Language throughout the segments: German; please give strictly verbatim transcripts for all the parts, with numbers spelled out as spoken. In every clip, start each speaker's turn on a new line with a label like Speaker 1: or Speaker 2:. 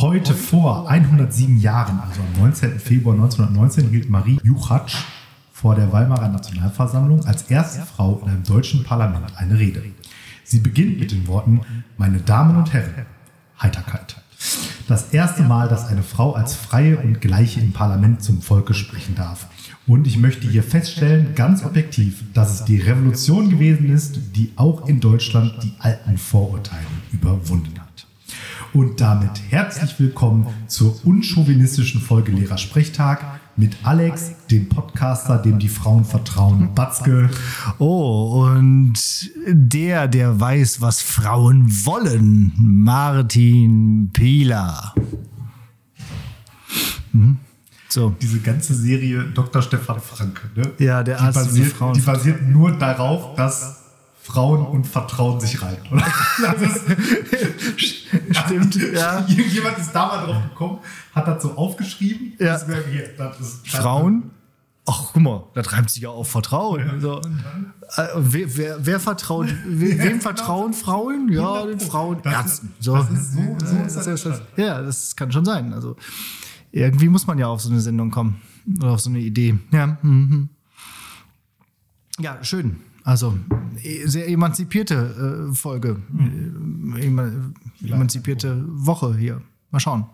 Speaker 1: Heute vor hundertsieben Jahren, also am neunzehnten Februar neunzehnhundertneunzehn, hielt Marie Juchatsch vor der Weimarer Nationalversammlung als erste Frau in einem deutschen Parlament eine Rede. Sie beginnt mit den Worten: Meine Damen und Herren, Heiterkeit. Das erste Mal, dass eine Frau als Freie und Gleiche im Parlament zum Volke sprechen darf. Und ich möchte hier feststellen, ganz objektiv, dass es die Revolution gewesen ist, die auch in Deutschland die alten Vorurteile überwunden hat. Und damit herzlich willkommen zur unchauvinistischen Folge Lehrersprechtag mit Alex, dem Podcaster, dem die Frauen vertrauen, Batzke.
Speaker 2: Oh, und der, der weiß, was Frauen wollen, Martin Pieler.
Speaker 1: Mhm. So. Diese ganze Serie Doktor Stefan Frank, ne?
Speaker 2: Ja, der Arzt,
Speaker 1: die basiert, Frauen. Die basiert nur darauf, dass Frauen und Vertrauen sich reiten, oder?
Speaker 2: Stimmt, ja.
Speaker 1: Irgendjemand ist da mal drauf gekommen, hat das so aufgeschrieben.
Speaker 2: Ja.
Speaker 1: Das wär, hier, das ist
Speaker 2: Frauen? Ach, guck mal, da treibt sich ja auch Vertrauen. Ja. So. Äh, wer, wer, wer vertraut, we, wem ja, vertrauen genau. Frauen? Ja, den Frauen,
Speaker 1: das
Speaker 2: Ärzten.
Speaker 1: Ist, so. Das ist so, so ist das,
Speaker 2: das, das Ja, das kann schon sein. Also irgendwie muss man ja auf so eine Sendung kommen oder auf so eine Idee. Ja, mhm. Ja, schön. Also sehr emanzipierte äh, Folge, mhm. Eman- emanzipierte Woche hier. Mal schauen.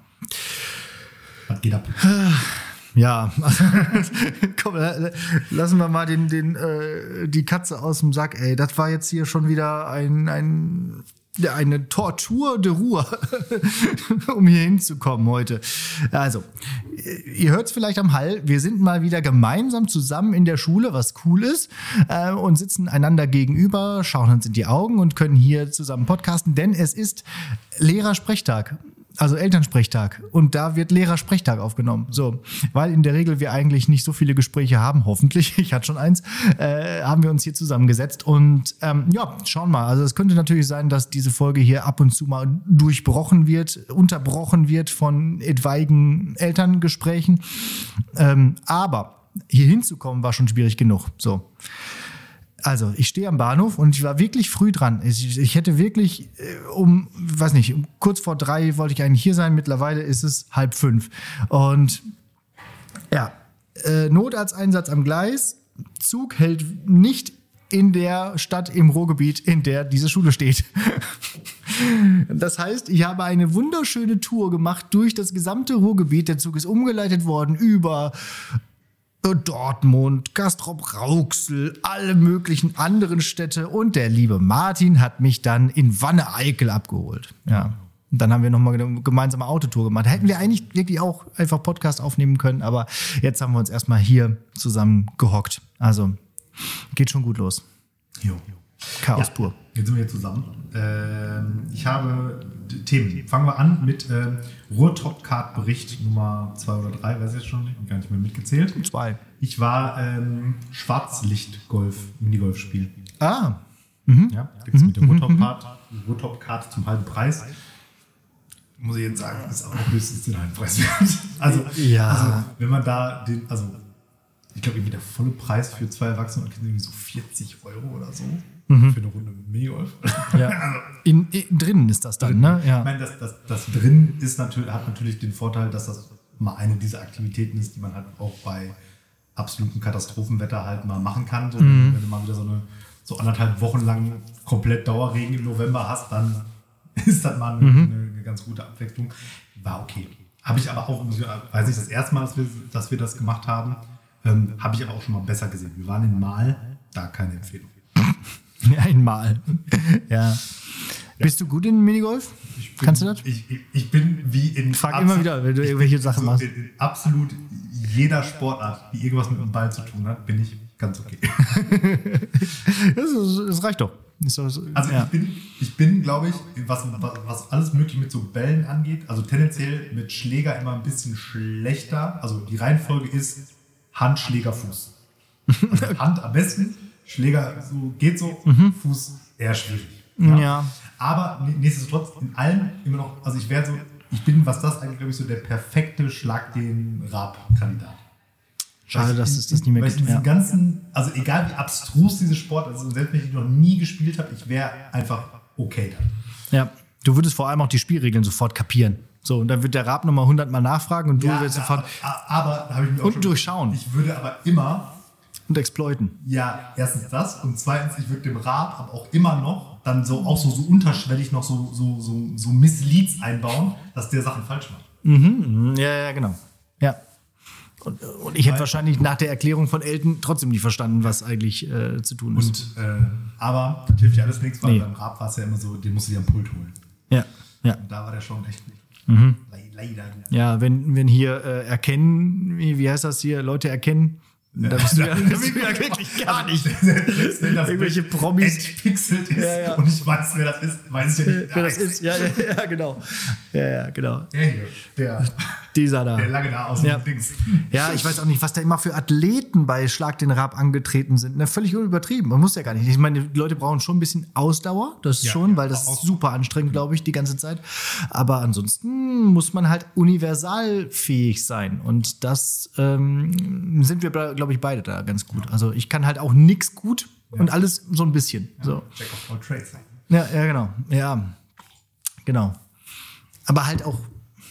Speaker 1: Was geht ab?
Speaker 2: Ja, komm, lassen wir mal den, den, äh, die Katze aus dem Sack. Ey, das war jetzt hier schon wieder ein, ein ja, eine Tortur de Ruhe, um hier hinzukommen heute. Also, ihr hört es vielleicht am Hall, wir sind mal wieder gemeinsam zusammen in der Schule, was cool ist, äh, und sitzen einander gegenüber, schauen uns in die Augen und können hier zusammen podcasten, denn es ist Lehrersprechtag. Also Elternsprechtag. Und da wird Lehrersprechtag aufgenommen. So, weil in der Regel wir eigentlich nicht so viele Gespräche haben, hoffentlich, ich hatte schon eins, äh, haben wir uns hier zusammengesetzt. Und ähm, ja, schauen mal. Also es könnte natürlich sein, dass diese Folge hier ab und zu mal durchbrochen wird, unterbrochen wird von etwaigen Elterngesprächen. Ähm, aber hier hinzukommen war schon schwierig genug. So. Also, ich stehe am Bahnhof und ich war wirklich früh dran. Ich, ich hätte wirklich äh, um, weiß nicht, um, kurz vor drei wollte ich eigentlich hier sein. Mittlerweile ist es halb fünf. Und ja, äh, Notarzteinsatz am Gleis. Zug hält nicht in der Stadt im Ruhrgebiet, in der diese Schule steht. Das heißt, ich habe eine wunderschöne Tour gemacht durch das gesamte Ruhrgebiet. Der Zug ist umgeleitet worden über Dortmund, Castrop-Rauxel, alle möglichen anderen Städte und der liebe Martin hat mich dann in Wanne-Eickel abgeholt. Ja. Und dann haben wir nochmal eine gemeinsame Autotour gemacht. Da hätten wir eigentlich wirklich auch einfach Podcast aufnehmen können, aber jetzt haben wir uns erstmal hier zusammen gehockt. Also geht schon gut los.
Speaker 1: Jo.
Speaker 2: Chaos
Speaker 1: ja,
Speaker 2: pur.
Speaker 1: Jetzt sind wir hier zusammen. Ähm, ich habe Themen. Fangen wir an mit ähm, Ruhr-Top-Card-Bericht Nummer zwei oder drei, weiß ich jetzt schon, ich habe gar nicht mehr mitgezählt.
Speaker 2: Zwei.
Speaker 1: Ich war ähm, Schwarzlicht-Golf, Minigolf spielen.
Speaker 2: Ah.
Speaker 1: Mhm. Ja, gibt es mhm. mit der Ruhr-Top-Card, Ruhr-Top-Card zum halben Preis. Muss ich jetzt sagen, ist auch höchstens den halben Preis wert. Also,
Speaker 2: ja.
Speaker 1: also wenn man da den, also ich glaube, irgendwie der volle Preis für zwei Erwachsene und Kinder irgendwie so vierzig Euro oder so. Mhm. Für eine Runde Minigolf.
Speaker 2: Ja. Also, in, in, drinnen ist das dann, drin, ne? Ja.
Speaker 1: Ich meine, das, das, das drin ist natürlich, hat natürlich den Vorteil, dass das mal eine dieser Aktivitäten ist, die man halt auch bei absolutem Katastrophenwetter halt mal machen kann. So, mhm. Wenn du mal wieder so eine so anderthalb Wochen lang komplett Dauerregen im November hast, dann ist das mal eine, mhm. eine, eine ganz gute Abwechslung. War okay. Habe ich aber auch, weiß ich, das erste Mal, dass wir, dass wir das gemacht haben, ähm, habe ich aber auch schon mal besser gesehen. Wir waren in Mal, da keine Empfehlung.
Speaker 2: Einmal. Ja. Ja. Bist du gut in Minigolf?
Speaker 1: Bin,
Speaker 2: Kannst du das?
Speaker 1: Ich, ich, ich bin wie in.
Speaker 2: Frag immer wieder, wenn du irgendwelche Sachen machst.
Speaker 1: In, in absolut jeder Sportart, die irgendwas mit dem Ball zu tun hat, bin ich ganz okay.
Speaker 2: das, ist, das reicht doch. So, so,
Speaker 1: also ja. ich bin, ich bin glaube ich, was, was alles mögliche mit so Bällen angeht, also tendenziell mit Schläger immer ein bisschen schlechter. Also die Reihenfolge ist Hand, Schläger, Fuß. Also Hand am besten. Schläger so, geht so, mhm. Fuß eher schwierig. Ja.
Speaker 2: ja.
Speaker 1: Aber nichtsdestotrotz in allem immer noch, also ich wäre so, ich bin, was das eigentlich, glaube ich, so der perfekte Schlag den Rab-Kandidat.
Speaker 2: Schade, dass es das nicht mehr
Speaker 1: weil
Speaker 2: gibt.
Speaker 1: Ich diesen
Speaker 2: ja.
Speaker 1: ganzen, also egal wie abstrus diese Sport, also selbst wenn ich noch nie gespielt habe, ich wäre einfach okay da.
Speaker 2: Ja, du würdest vor allem auch die Spielregeln sofort kapieren. So, und dann wird der Raab nochmal hundertmal nachfragen und du
Speaker 1: Ja,
Speaker 2: wirst
Speaker 1: ja,
Speaker 2: sofort
Speaker 1: aber, aber da habe ich mir auch
Speaker 2: und
Speaker 1: schon,
Speaker 2: durchschauen
Speaker 1: Ich würde aber immer,
Speaker 2: und exploiten.
Speaker 1: ja, erstens das und zweitens, ich würde dem Rat aber auch immer noch dann so auch so, so unterschwellig noch so, so, so, so Missleads einbauen, dass der Sachen falsch macht.
Speaker 2: Mhm. Ja, ja, genau. Ja. Und, und ich hätte wahrscheinlich nach der Erklärung von Elton trotzdem nicht verstanden, was eigentlich äh, zu tun ist.
Speaker 1: Und, äh, aber das hilft ja alles nichts, weil
Speaker 2: Nee.
Speaker 1: beim Rat war es ja immer so, den musst du dir am Pult holen.
Speaker 2: Ja, ja.
Speaker 1: Und da war der schon echt gut.
Speaker 2: Mhm.
Speaker 1: Le- Leider.
Speaker 2: Ja, wenn, wenn hier äh, erkennen, wie, wie heißt das hier, Leute erkennen, da bist du ja, bist du ja wirklich gar nicht.
Speaker 1: Wenn das
Speaker 2: Irgendwelche
Speaker 1: Bild
Speaker 2: Promis.
Speaker 1: entpixelt ist
Speaker 2: Ja, ja.
Speaker 1: und ich weiß, wer das ist, weiß ich ja nicht.
Speaker 2: Wer das ist, ja, ja, ja, genau. Ja, ja, genau.
Speaker 1: Der hier, der,
Speaker 2: Dieser da.
Speaker 1: der lange da aus
Speaker 2: Ja.
Speaker 1: dem Dings.
Speaker 2: Ja, ich weiß auch nicht, was da immer für Athleten bei Schlag den Raab angetreten sind. Ne, völlig übertrieben. Man muss ja gar nicht. Ich meine, die Leute brauchen schon ein bisschen Ausdauer, das
Speaker 1: Ja,
Speaker 2: schon,
Speaker 1: ja,
Speaker 2: weil das
Speaker 1: auch-
Speaker 2: ist super anstrengend, glaube ich, die ganze Zeit. Aber ansonsten muss man halt universalfähig sein. Und das ähm, sind wir, glaube ich, beide da ganz gut. Also ich kann halt auch nix gut und alles so ein bisschen. So.
Speaker 1: Jack of all trades.
Speaker 2: Ja, ja, genau. Ja, genau. Aber halt auch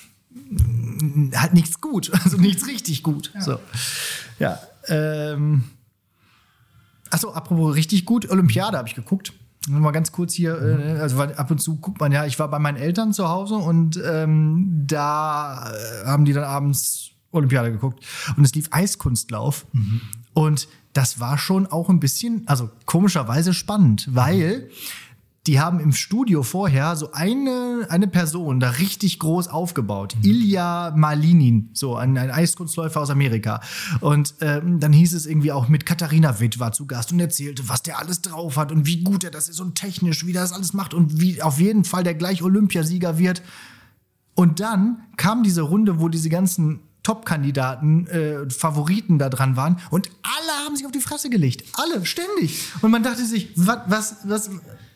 Speaker 2: mm, halt nichts gut, also nichts richtig gut. Ja. So. Ja. Ähm. Achso, apropos richtig gut, Olympiade habe ich geguckt. Mal ganz kurz hier, äh, also weil ab und zu guckt man ja, ich war bei meinen Eltern zu Hause und ähm, da äh, haben die dann abends Olympiade geguckt und es lief Eiskunstlauf mhm. und das war schon auch ein bisschen, also komischerweise spannend, weil die haben im Studio vorher so eine, eine Person da richtig groß aufgebaut. Mhm. Ilja Malinin, so ein, ein Eiskunstläufer aus Amerika. Und ähm, dann hieß es irgendwie auch mit Katharina Witt war zu Gast und erzählte, was der alles drauf hat und wie gut er das ist und technisch, wie der das alles macht und wie auf jeden Fall der gleich Olympiasieger wird. Und dann kam diese Runde, wo diese ganzen Top-Kandidaten, äh, Favoriten da dran waren und alle haben sich auf die Fresse gelegt. Alle, ständig. Und man dachte sich, was, was, was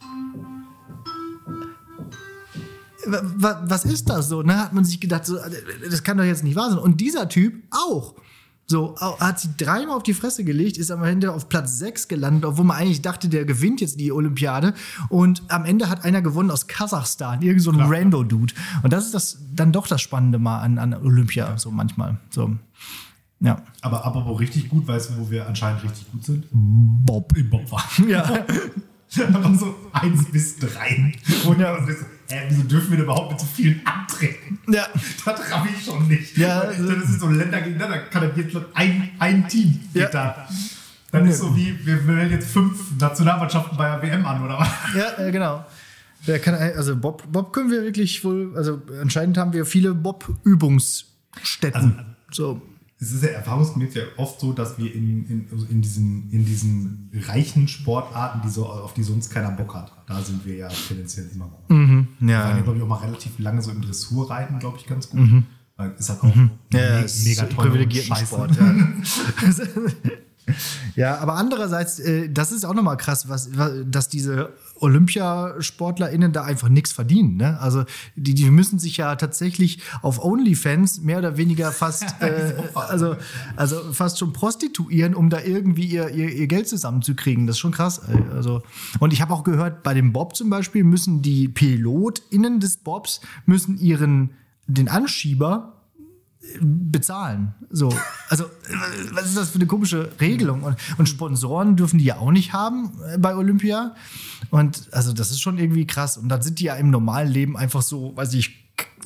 Speaker 2: was ist das so? Ne? Hat man sich gedacht, so, das kann doch jetzt nicht wahr sein. Und dieser Typ auch. So, hat sich dreimal auf die Fresse gelegt, ist am Ende auf Platz sechs gelandet, obwohl man eigentlich dachte, der gewinnt jetzt die Olympiade. Und am Ende hat einer gewonnen aus Kasachstan, irgend so ein Rando-Dude. Und das ist das dann doch das Spannende mal an, an Olympia, ja. So manchmal. So. Ja.
Speaker 1: Aber apropos richtig gut, weißt du, wo wir anscheinend richtig gut sind?
Speaker 2: Bob.
Speaker 1: Im Bob war.
Speaker 2: Ja.
Speaker 1: Aber so eins bis drei. Und ja, und so, äh, wieso dürfen wir denn überhaupt mit so vielen antreten?
Speaker 2: Ja.
Speaker 1: Das raff ich schon nicht.
Speaker 2: Ja,
Speaker 1: also, das ist so Länder gegeneinander, kann das jetzt ein, ein Team geht
Speaker 2: ja.
Speaker 1: da. Dann ist so wie, wir wählen jetzt fünf Nationalmannschaften bei der W M an, oder was?
Speaker 2: Ja, äh, genau. Der kann, also Bob, Bob können wir wirklich wohl, also anscheinend haben wir viele Bob-Übungsstätten.
Speaker 1: Also,
Speaker 2: so.
Speaker 1: Es ist ja erfahrungsgemäß ja oft so, dass wir in, in, also in, diesen, in diesen reichen Sportarten, die so, auf die sonst keiner Bock hat, da sind wir ja tendenziell immer gut.
Speaker 2: Mhm, ja.
Speaker 1: Wir waren ja, glaube ich, auch mal relativ lange so im Dressurreiten, glaube ich, ganz gut. Mhm. Weil es hat auch mhm.
Speaker 2: ja,
Speaker 1: me-
Speaker 2: ist
Speaker 1: mega toll
Speaker 2: privilegierten Sport. Ja. Ja, aber andererseits, äh, das ist auch nochmal krass, was, was, dass diese OlympiasportlerInnen da einfach nichts verdienen. Ne? Also die, die müssen sich ja tatsächlich auf OnlyFans mehr oder weniger fast, äh, also, also fast schon prostituieren, um da irgendwie ihr, ihr, ihr Geld zusammenzukriegen. Das ist schon krass. Also, und ich habe auch gehört, bei dem Bob zum Beispiel müssen die PilotInnen des Bobs müssen ihren den Anschieber bezahlen. So. Also, was ist das für eine komische Regelung? Und, und Sponsoren dürfen die ja auch nicht haben bei Olympia. Und also, das ist schon irgendwie krass. Und dann sind die ja im normalen Leben einfach so, weiß ich,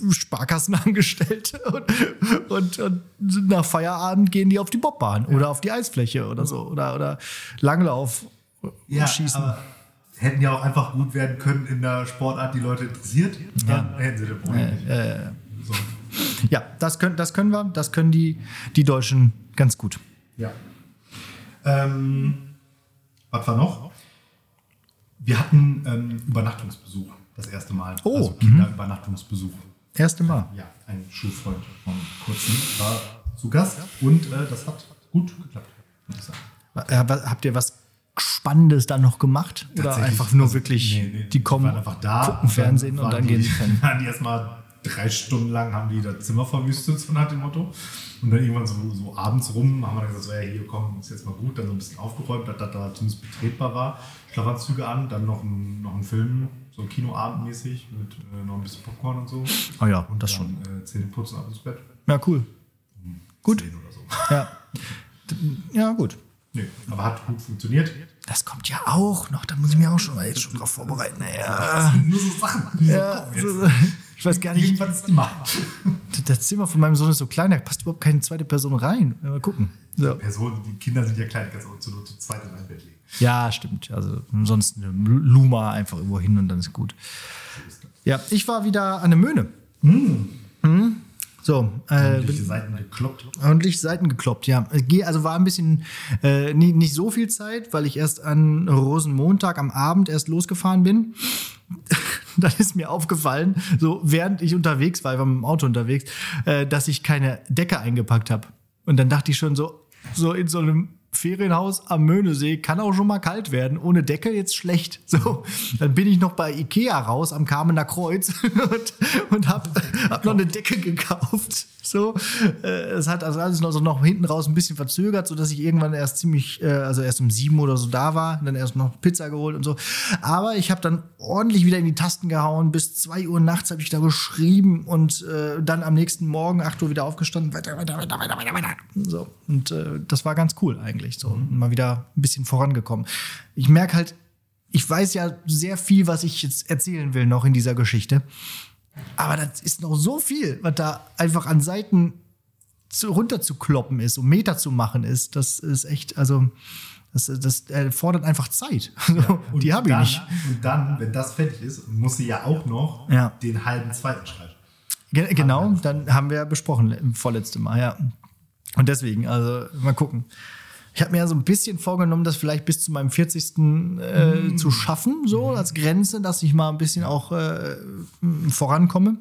Speaker 2: Sparkassenangestellte und, und, und nach Feierabend gehen die auf die Bobbahn ja. oder auf die Eisfläche oder so. Oder, oder Langlauf
Speaker 1: ja,
Speaker 2: schießen.
Speaker 1: Aber hätten ja auch einfach gut werden können in der Sportart, die Leute interessiert. Dann ja. hätten sie den Problem nicht.
Speaker 2: Äh, äh, so. Ja, das können, das können wir, das können die, die Deutschen ganz gut.
Speaker 1: Ja. Ähm, was war noch? Wir hatten ähm, Übernachtungsbesuch das erste Mal.
Speaker 2: Oh,
Speaker 1: also Kinderübernachtungsbesuch.
Speaker 2: Erste Mal?
Speaker 1: Ja, ein Schulfreund von kurzem war zu Gast und äh, das hat gut geklappt, würde ich sagen.
Speaker 2: Habt ihr was Spannendes dann noch gemacht? Oder einfach nur
Speaker 1: also,
Speaker 2: wirklich,
Speaker 1: nee, nee,
Speaker 2: die kommen,
Speaker 1: die einfach da,
Speaker 2: gucken Fernsehen und dann
Speaker 1: die,
Speaker 2: gehen sie pennen?
Speaker 1: Dann erstmal drei Stunden lang haben die das Zimmer verwüstet, so nach dem Motto. Und dann irgendwann so, so abends rum haben wir dann gesagt, so, ja, hier, komm, ist jetzt mal gut. Dann so ein bisschen aufgeräumt, dass das da zumindest betretbar war. Schlafanzüge an, dann noch ein, noch ein Film, so Kinoabendmäßig mit äh, noch ein bisschen Popcorn und so.
Speaker 2: Oh ja,
Speaker 1: und
Speaker 2: das
Speaker 1: dann,
Speaker 2: schon.
Speaker 1: Äh, Zähne putzen, ab ins Bett.
Speaker 2: Ja, cool.
Speaker 1: Um
Speaker 2: Gut.
Speaker 1: zehn oder so.
Speaker 2: Ja. Ja, gut.
Speaker 1: Nee, aber hat gut funktioniert.
Speaker 2: Das kommt ja auch noch, da muss ich mich auch schon mal jetzt schon drauf vorbereiten. Ja,
Speaker 1: Nur so Sachen. Die
Speaker 2: ja,
Speaker 1: so kommen
Speaker 2: so, ich weiß gar nicht.
Speaker 1: Irgendwann ist immer.
Speaker 2: Das Zimmer von meinem Sohn ist so klein, da passt überhaupt keine zweite Person rein. Mal gucken. So.
Speaker 1: Personen, die Kinder sind ja klein, die kannst du auch zu, zu zweit in ein Bett legen.
Speaker 2: Ja, stimmt. Also sonst eine Luma einfach irgendwo hin und dann ist gut. Ja, ich war wieder an der Möhne. Mhm. Mhm. So, äh,
Speaker 1: Ordentliche Seiten gekloppt.
Speaker 2: ordentlich Seiten gekloppt, ja. Also war ein bisschen, äh, nie, nicht so viel Zeit, weil ich erst an Rosenmontag am Abend erst losgefahren bin. Dann ist mir aufgefallen, so während ich unterwegs war, ich war mit dem Auto unterwegs, äh, dass ich keine Decke eingepackt habe. Und dann dachte ich schon so, so in so einem Ferienhaus am Möhnesee kann auch schon mal kalt werden. Ohne Decke jetzt schlecht. So, dann bin ich noch bei Ikea raus am Kamener Kreuz und, und hab, hab noch eine Decke gekauft. So, äh, es hat also alles noch so noch hinten raus ein bisschen verzögert, so dass ich irgendwann erst ziemlich, äh, also erst um sieben oder so da war, und dann erst noch Pizza geholt und so. Aber ich habe dann ordentlich wieder in die Tasten gehauen. Bis zwei Uhr nachts habe ich da geschrieben und äh, dann am nächsten Morgen acht Uhr wieder aufgestanden. Weiter, weiter, weiter, weiter, weiter, weiter. So, und äh, das war ganz cool eigentlich. So, mal wieder ein bisschen vorangekommen. Ich merke halt, ich weiß ja sehr viel, was ich jetzt erzählen will noch in dieser Geschichte. Aber das ist noch so viel, was da einfach an Seiten zu, runter zu kloppen ist, um Meter zu machen ist. Das ist echt, also das, das äh, fordert einfach Zeit.
Speaker 1: Ja,
Speaker 2: die habe ich
Speaker 1: dann,
Speaker 2: nicht.
Speaker 1: Und dann, wenn das fertig ist, muss sie ja auch noch
Speaker 2: Ja.
Speaker 1: den halben zweiten schreiben.
Speaker 2: Ge- genau, dann haben wir ja besprochen im vorletzten Mal, ja. Und deswegen, also mal gucken. Ich habe mir ja so ein bisschen vorgenommen, das vielleicht bis zu meinem vierzigsten Äh, mm. zu schaffen, so als Grenze, dass ich mal ein bisschen auch äh, vorankomme.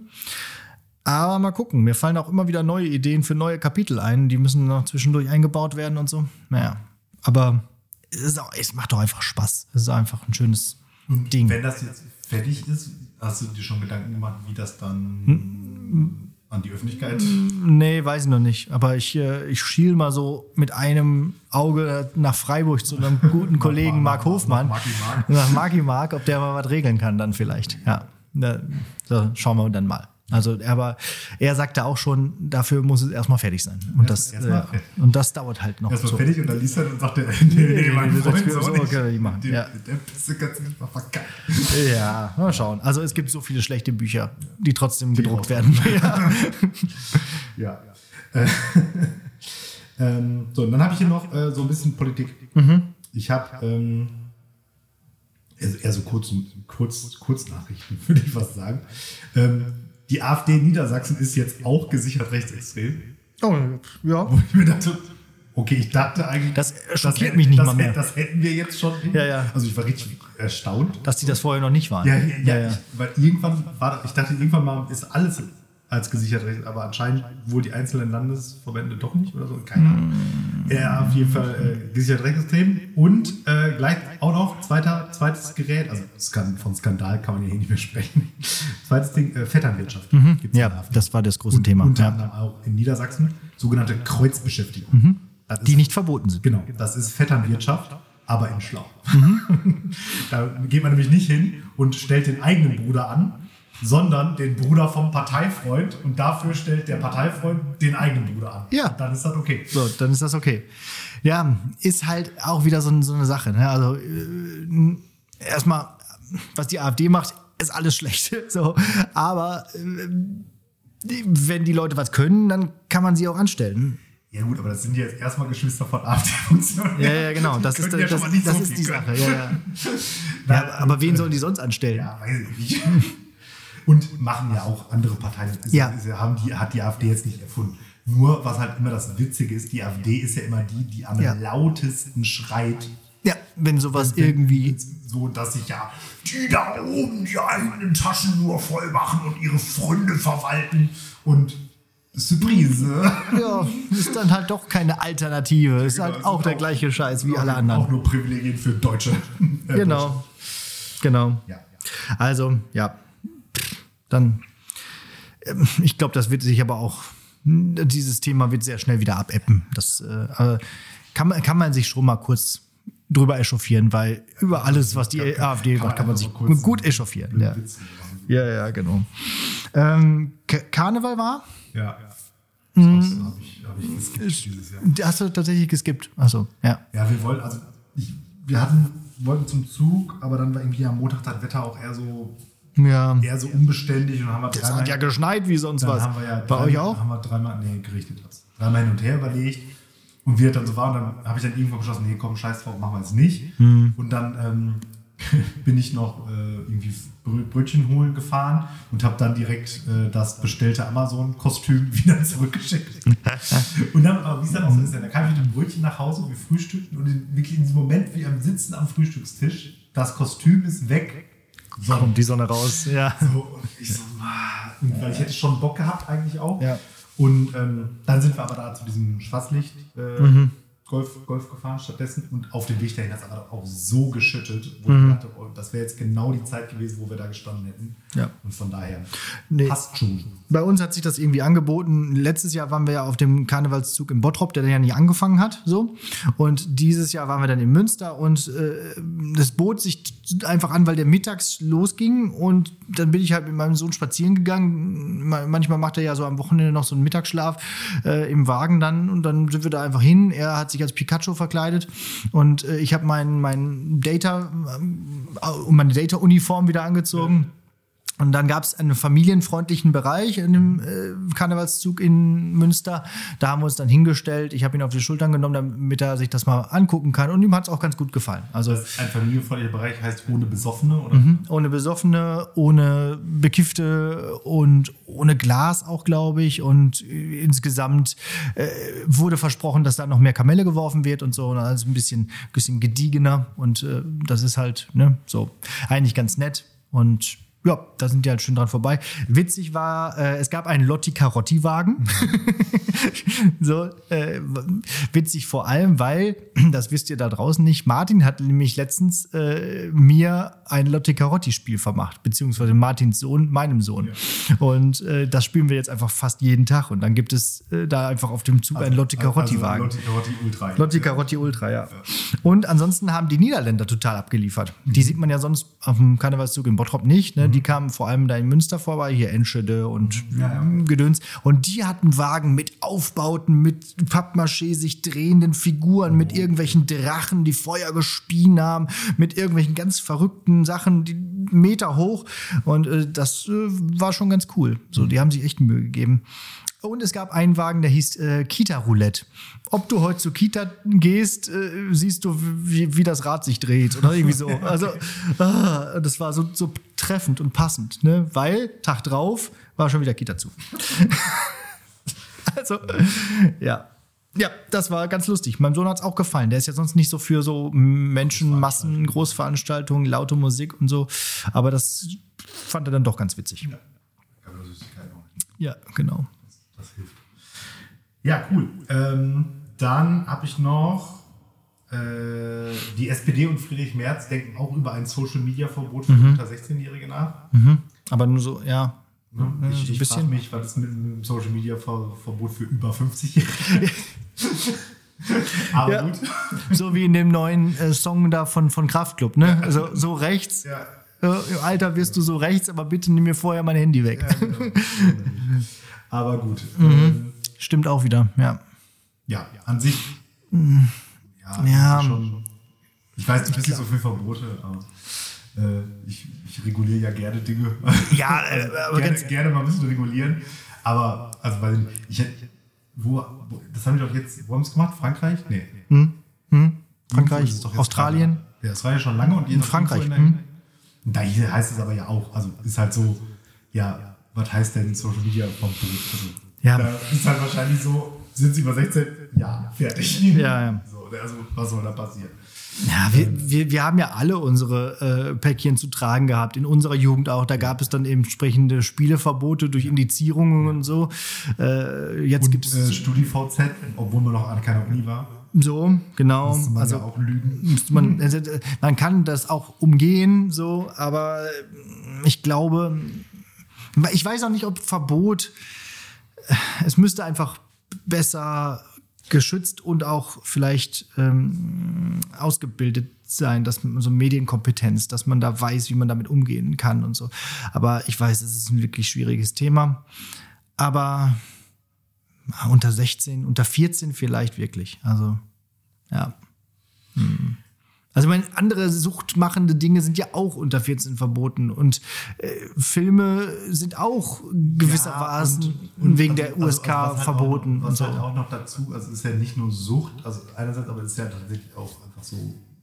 Speaker 2: Aber mal gucken, mir fallen auch immer wieder neue Ideen für neue Kapitel ein, die müssen noch zwischendurch eingebaut werden und so. Naja, aber es, ist auch, es macht doch einfach Spaß. Es ist einfach ein schönes
Speaker 1: Und
Speaker 2: Ding.
Speaker 1: wenn das jetzt fertig ist, hast du dir schon Gedanken gemacht, wie das dann hm? an die Öffentlichkeit...
Speaker 2: Nee, weiß ich noch nicht. Aber ich, äh, ich schiel mal so mit einem Auge nach Freiburg zu einem guten Kollegen Marc Hofmann.
Speaker 1: Nach Marki Mark.
Speaker 2: Nach Marki Mark, ob der mal was regeln kann dann vielleicht. Ja, da, so, schauen wir dann mal. Also, aber er sagte auch schon, dafür muss es erstmal fertig sein. Und das,
Speaker 1: Erst mal
Speaker 2: äh,
Speaker 1: fertig.
Speaker 2: und das dauert halt noch.
Speaker 1: Erstmal
Speaker 2: so.
Speaker 1: fertig und dann liest er und sagt er, nee, nee, mein
Speaker 2: nee,
Speaker 1: Freund,
Speaker 2: das
Speaker 1: so
Speaker 2: so
Speaker 1: nicht.
Speaker 2: können wir nicht machen.
Speaker 1: Den,
Speaker 2: Ja.
Speaker 1: Der Pisse kannst du nicht mal verkacken.
Speaker 2: Ja, mal schauen. Also es gibt so viele schlechte Bücher, die trotzdem gedruckt werden. Ja.
Speaker 1: Ja. Äh, ähm, so, und dann habe ich hier noch äh, so ein bisschen Politik.
Speaker 2: Mhm.
Speaker 1: Ich habe ähm, eher, eher so kurz, kurz, Kurznachrichten, würde ich fast sagen. Ähm, die AfD in Niedersachsen ist jetzt auch gesichert rechtsextrem.
Speaker 2: Oh, ja.
Speaker 1: Wo ich mir dachte, okay, ich dachte eigentlich,
Speaker 2: Das schockiert
Speaker 1: hätten-
Speaker 2: mich nicht
Speaker 1: das,
Speaker 2: mal mehr.
Speaker 1: Das hätten wir jetzt schon.
Speaker 2: Ja, ja.
Speaker 1: Also ich war richtig erstaunt.
Speaker 2: Dass die das vorher noch nicht waren.
Speaker 1: Ja, ja, ja, Ich, weil irgendwann war, ich dachte, irgendwann mal ist alles als gesichert recht, aber anscheinend wohl die einzelnen Landesverbände doch nicht oder so, keine Ahnung.
Speaker 2: Mm.
Speaker 1: Ja, auf jeden Fall äh, gesichert rechtsextrem und äh, gleich auch noch zweiter, zweites Gerät, also Skan- von Skandal kann man ja hier nicht mehr sprechen. Zweites Ding, äh, Vetternwirtschaft. Gibt's in der
Speaker 2: Ja,
Speaker 1: AfD.
Speaker 2: das war das große
Speaker 1: und,
Speaker 2: Thema.
Speaker 1: Unter
Speaker 2: Ja.
Speaker 1: anderem auch in Niedersachsen sogenannte Kreuzbeschäftigung. Das
Speaker 2: Die
Speaker 1: ist-
Speaker 2: nicht verboten sind.
Speaker 1: Genau, das ist Vetternwirtschaft, aber in schlau.
Speaker 2: Mhm.
Speaker 1: Da geht man nämlich nicht hin und stellt den eigenen Bruder an, sondern den Bruder vom Parteifreund und dafür stellt der Parteifreund den eigenen Bruder an.
Speaker 2: Ja.
Speaker 1: Und dann ist das okay.
Speaker 2: So, dann ist das okay. Ja, ist halt auch wieder so, so eine Sache. Ne? Also äh, erstmal, was die AfD macht, ist alles schlecht. So, aber äh, wenn die Leute was können, dann kann man sie auch anstellen.
Speaker 1: Ja gut, aber das sind jetzt erstmal Geschwister von AfD-Funktionären.
Speaker 2: Ja, ja, genau.
Speaker 1: Die
Speaker 2: Das ist,
Speaker 1: können ja
Speaker 2: das,
Speaker 1: schon mal nicht
Speaker 2: das
Speaker 1: so
Speaker 2: ist
Speaker 1: viel
Speaker 2: die
Speaker 1: können.
Speaker 2: Sache. Ja, ja. Ja, aber wen sollen die sonst anstellen?
Speaker 1: Ja, weiß ich nicht. Und machen ja auch andere Parteien. Ist
Speaker 2: Ja.
Speaker 1: Ist ja, haben die, hat die AfD jetzt nicht erfunden. Nur, was halt immer das Witzige ist, die AfD ist ja immer die, die am
Speaker 2: Ja.
Speaker 1: lautesten schreit.
Speaker 2: Ja, wenn sowas irgendwie.
Speaker 1: So, dass sich ja die da oben die eigenen Taschen nur voll machen und ihre Freunde verwalten. Und Surprise.
Speaker 2: Ja, ist dann halt doch keine Alternative. Ist halt
Speaker 1: Genau,
Speaker 2: auch
Speaker 1: sind
Speaker 2: der
Speaker 1: auch-
Speaker 2: gleiche Scheiß wie
Speaker 1: Auch-
Speaker 2: alle anderen.
Speaker 1: Auch nur Privilegien für Deutsche. Äh,
Speaker 2: Genau. Genau.
Speaker 1: Deutsche. Ja, ja.
Speaker 2: Also, ja. Dann, ähm, ich glaube, das wird sich aber auch, dieses Thema wird sehr schnell wieder abebben. Das äh, äh, kann, man, kann man sich schon mal kurz drüber echauffieren, weil über alles, was die
Speaker 1: kann,
Speaker 2: AfD
Speaker 1: kann
Speaker 2: macht, kann man sich
Speaker 1: kurz
Speaker 2: gut echauffieren. Ja.
Speaker 1: Witz machen.
Speaker 2: ja, ja, genau. Ähm, K- Karneval war?
Speaker 1: Ja, ja. Das mhm. habe ich, hab ich geskippt dieses Jahr.
Speaker 2: Hast du tatsächlich geskippt? Achso, ja.
Speaker 1: Ja, wir wollten, also ich, wir hatten, wollten zum Zug, aber dann war irgendwie am Montag das Wetter auch eher so,
Speaker 2: ja.
Speaker 1: eher so unbeständig. Und dann haben wir
Speaker 2: Es
Speaker 1: dreimal,
Speaker 2: hat ja geschneit wie sonst
Speaker 1: dann
Speaker 2: was.
Speaker 1: Haben wir ja
Speaker 2: Bei
Speaker 1: drei,
Speaker 2: euch auch?
Speaker 1: Haben wir dreimal, nee, gerichtet hat's. Dreimal hin und her überlegt. Und wie das dann so war, und dann habe ich dann irgendwann beschlossen, nee, komm, scheiß drauf, machen wir es nicht. Mhm. Und dann ähm, bin ich noch äh, irgendwie Brötchen holen gefahren und habe dann direkt äh, das bestellte Amazon-Kostüm wieder zurückgeschickt. Und dann, aber wie es dann auch so ist, da kam ich mit dem Brötchen nach Hause, wir frühstückten und in, wirklich in diesem Moment, wie am Sitzen am Frühstückstisch, das Kostüm ist weg.
Speaker 2: So. Kommt die Sonne raus, ja.
Speaker 1: So, und ich so, und weil ich hätte schon Bock gehabt eigentlich auch.
Speaker 2: Ja.
Speaker 1: Und ähm, dann sind wir aber da zu diesem Schwarzlicht äh,
Speaker 2: mhm.
Speaker 1: Golf, Golf gefahren stattdessen. Und auf dem Weg dahin hat es aber auch so geschüttet, wo
Speaker 2: mhm.
Speaker 1: ich dachte, oh, das wäre jetzt genau die Zeit gewesen, wo wir da gestanden hätten.
Speaker 2: Ja.
Speaker 1: Und von daher
Speaker 2: nee.
Speaker 1: passt schon.
Speaker 2: Bei uns hat sich das irgendwie angeboten. Letztes Jahr waren wir ja auf dem Karnevalszug in Bottrop, der dann ja nicht angefangen hat. So. Und dieses Jahr waren wir dann in Münster und äh, das bot sich einfach an, weil der mittags losging. Und dann bin ich halt mit meinem Sohn spazieren gegangen. Manchmal macht er ja so am Wochenende noch so einen Mittagsschlaf äh, im Wagen dann. Und dann sind wir da einfach hin. Er hat sich als Pikachu verkleidet und äh, ich habe mein, mein Data, äh, meine Data-Uniform wieder angezogen. Ja. Und dann gab es einen familienfreundlichen Bereich in dem äh, Karnevalszug in Münster. Da haben wir uns dann hingestellt. Ich habe ihn auf die Schultern genommen, damit er sich das mal angucken kann. Und ihm hat es auch ganz gut gefallen. Also
Speaker 1: ein familienfreundlicher Bereich heißt ohne Besoffene? Oder?
Speaker 2: Mhm, ohne Besoffene, ohne Bekiffte und ohne Glas auch, glaube ich. Und insgesamt äh, wurde versprochen, dass da noch mehr Kamelle geworfen wird und so. Und also ein bisschen, bisschen gediegener. Und äh, das ist halt ne, so eigentlich ganz nett. Und ja, da sind die halt schön dran vorbei. Witzig war, äh, es gab einen Lotti-Carotti-Wagen. so, äh, witzig vor allem, weil, das wisst ihr da draußen nicht, Martin hat nämlich letztens äh, mir ein Lotti-Carotti-Spiel vermacht, beziehungsweise Martins Sohn, meinem Sohn. Ja. Und äh, das spielen wir jetzt einfach fast jeden Tag. Und dann gibt es äh, da einfach auf dem Zug also, einen Lotti-Carotti-Wagen.
Speaker 1: Also Lotti-Carotti Ultra.
Speaker 2: Lotti-Carotti Ultra, ja. ja. Und ansonsten haben die Niederländer total abgeliefert. Mhm. Die sieht man ja sonst auf dem Karnevalszug in Bottrop nicht, ne? Die kamen vor allem da in Münster vorbei, hier Enschede und ja, ja. Gedöns. Und die hatten Wagen mit Aufbauten, mit Pappmaché, sich drehenden Figuren, oh. mit irgendwelchen Drachen, die Feuer gespien haben, mit irgendwelchen ganz verrückten Sachen, die Meter hoch. Und äh, das äh, war schon ganz cool. So, die haben sich echt Mühe gegeben. Und es gab einen Wagen, der hieß äh, Kita-Roulette. Ob du heute zur Kita gehst, äh, siehst du, wie, wie das Rad sich dreht oder irgendwie so. Also ah, das war so, so treffend und passend, ne? Weil Tag drauf war schon wieder Kita zu. also, ja. Ja, das war ganz lustig. Meinem Sohn hat es auch gefallen. Der ist ja sonst nicht so für so Menschenmassen, Großveranstaltungen, laute Musik und so. Aber das fand er dann doch ganz witzig. Ja, ja genau.
Speaker 1: Das hilft. Ja, cool. Ähm, dann habe ich noch äh, die S P D und Friedrich Merz denken auch über ein Social-Media-Verbot für mhm. unter sechzehn-Jährige nach.
Speaker 2: Mhm. Aber nur so, ja.
Speaker 1: Ne? Ich, ich frage mich, was ist mit dem Social-Media-Verbot für über fünfzig-Jährige? Aber
Speaker 2: ja.
Speaker 1: gut.
Speaker 2: So wie in dem neuen äh, Song da von, von Kraftklub, ne? Also so rechts.
Speaker 1: Ja.
Speaker 2: Äh, Im Alter wirst du so rechts, aber bitte nimm mir vorher mein Handy weg.
Speaker 1: Ja, genau. Aber gut.
Speaker 2: Mhm. Ähm, Stimmt auch wieder, ja.
Speaker 1: Ja, an sich.
Speaker 2: Mhm.
Speaker 1: Ja,
Speaker 2: ja.
Speaker 1: Schon, ich weiß, du bist nicht so viel Verbote, aber äh, ich, ich reguliere ja gerne Dinge.
Speaker 2: Ja, äh, aber
Speaker 1: gerne,
Speaker 2: ganz
Speaker 1: gerne mal ein bisschen regulieren. Aber, also, weil ich hätte, wo, wo, das haben wir doch jetzt, wo haben wir es gemacht? Frankreich? Nee.
Speaker 2: Hm? Hm? Frankreich, Australien.
Speaker 1: Gerade, ja, das war ja schon lange und
Speaker 2: in Frankreich. In
Speaker 1: hm? Da hier heißt es aber ja auch, also ist halt so, ja, was heißt denn Social Media vom also,
Speaker 2: ja.
Speaker 1: Da ist halt wahrscheinlich so, sind sie über sechzehn? Ja, fertig.
Speaker 2: Ja, ja.
Speaker 1: So, also, was soll da passieren?
Speaker 2: Ja, wir, wir, wir haben ja alle unsere äh, Päckchen zu tragen gehabt, in unserer Jugend auch. Da gab es dann eben entsprechende Spieleverbote durch Indizierungen ja. und so. Äh, jetzt gibt es
Speaker 1: äh, StudiVZ, obwohl man noch an keiner Uni war.
Speaker 2: So, genau.
Speaker 1: Müsste man
Speaker 2: also
Speaker 1: ja auch lügen.
Speaker 2: Müsste man, also, man kann das auch umgehen, so, aber ich glaube, ich weiß auch nicht, ob Verbot, es müsste einfach besser geschützt und auch vielleicht ähm, ausgebildet sein, dass man so Medienkompetenz, dass man da weiß, wie man damit umgehen kann und so. Aber ich weiß, es ist ein wirklich schwieriges Thema. Aber unter sechzehn, unter vierzehn vielleicht wirklich. Also, ja. Hm. Also, ich meine, andere suchtmachende Dinge sind ja auch unter vierzehn verboten. Und äh, Filme sind auch gewissermaßen
Speaker 1: ja, und, und
Speaker 2: wegen
Speaker 1: also,
Speaker 2: der U S K
Speaker 1: also, also
Speaker 2: verboten.
Speaker 1: Was
Speaker 2: und
Speaker 1: halt
Speaker 2: so.
Speaker 1: auch noch dazu, also es ist ja nicht nur Sucht, also einerseits, aber es ist ja tatsächlich auch einfach so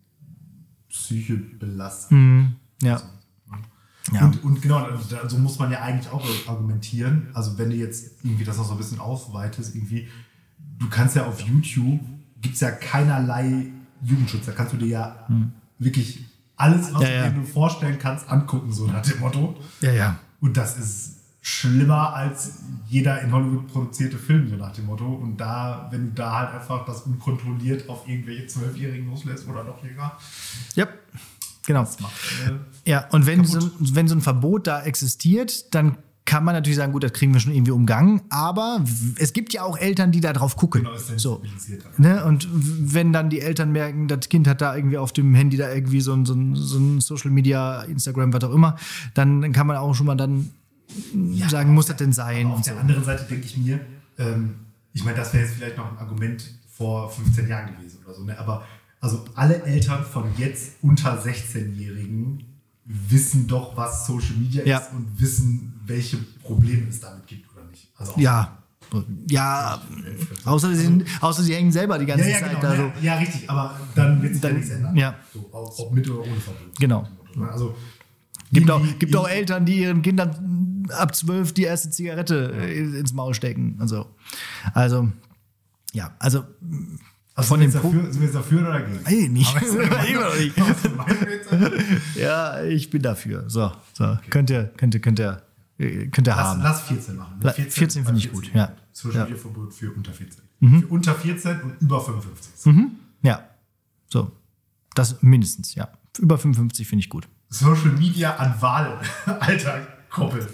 Speaker 1: Psyche belastet.
Speaker 2: Mhm. Ja.
Speaker 1: Also,
Speaker 2: Ja.
Speaker 1: Und, und genau, so muss man ja eigentlich auch argumentieren. Also wenn du jetzt irgendwie das noch so ein bisschen ausweitest, irgendwie, du kannst ja auf YouTube, gibt es ja keinerlei Jugendschutz. Da kannst du dir ja hm. wirklich alles, was
Speaker 2: ja, ja.
Speaker 1: du dir vorstellen kannst, angucken, so nach dem Motto.
Speaker 2: Ja, ja.
Speaker 1: Und das ist schlimmer als jeder in Hollywood produzierte Film, so nach dem Motto. Und da, wenn du da halt einfach das unkontrolliert auf irgendwelche Zwölfjährigen loslässt oder noch jünger.
Speaker 2: Ja. Genau.
Speaker 1: Das macht, äh,
Speaker 2: ja, und wenn so, wenn so ein Verbot da existiert, dann kann man natürlich sagen, gut, das kriegen wir schon irgendwie umgangen, aber es gibt ja auch Eltern, die da drauf gucken.
Speaker 1: Genau, ist
Speaker 2: so, ne? Und wenn dann die Eltern merken, das Kind hat da irgendwie auf dem Handy da irgendwie so ein, so ein, so ein Social Media, Instagram, was auch immer, dann kann man auch schon mal dann ja, sagen, muss das denn sein?
Speaker 1: Auf
Speaker 2: und
Speaker 1: der
Speaker 2: so.
Speaker 1: anderen Seite denke ich mir, ähm, ich meine, das wäre jetzt vielleicht noch ein Argument vor fünfzehn Jahren gewesen oder so, ne? Aber also alle Eltern von jetzt unter sechzehnjährigen wissen doch, was Social Media
Speaker 2: ja.
Speaker 1: ist und wissen, welche Probleme es damit gibt oder nicht. Also
Speaker 2: ja, ja, außer sie, sind, außer sie hängen selber die ganze
Speaker 1: ja, ja,
Speaker 2: Zeit
Speaker 1: genau,
Speaker 2: da so.
Speaker 1: Ja, ja, richtig, aber dann wird sich dann, ja nichts ändern.
Speaker 2: Ja.
Speaker 1: So, ob mit oder ohne Verbot.
Speaker 2: Genau.
Speaker 1: Also
Speaker 2: Gibt auch, gibt auch Eltern, die ihren Kindern ab zwölf die erste Zigarette ja. ins Maul stecken. Also, also ja, also
Speaker 1: Also
Speaker 2: von
Speaker 1: sind,
Speaker 2: dem
Speaker 1: wir dafür, sind wir jetzt dafür oder dagegen?
Speaker 2: Hey, nicht.
Speaker 1: Immer nicht.
Speaker 2: Ja, ich bin dafür. So, so. Okay. Könnt ihr, könnt ihr, könnt ihr, könnt ihr
Speaker 1: lass,
Speaker 2: haben.
Speaker 1: Lass vierzehn machen.
Speaker 2: vierzehn, vierzehn finde ich gut, ja.
Speaker 1: Social
Speaker 2: ja.
Speaker 1: Media Verbot für unter vierzehn.
Speaker 2: Mhm.
Speaker 1: Für unter vierzehn und über fünfundfünfzig.
Speaker 2: Mhm. Ja, so. Das mindestens, ja. Über fünfundfünfzig finde ich gut.
Speaker 1: Social Media an Wahlen. Alter, koppeln.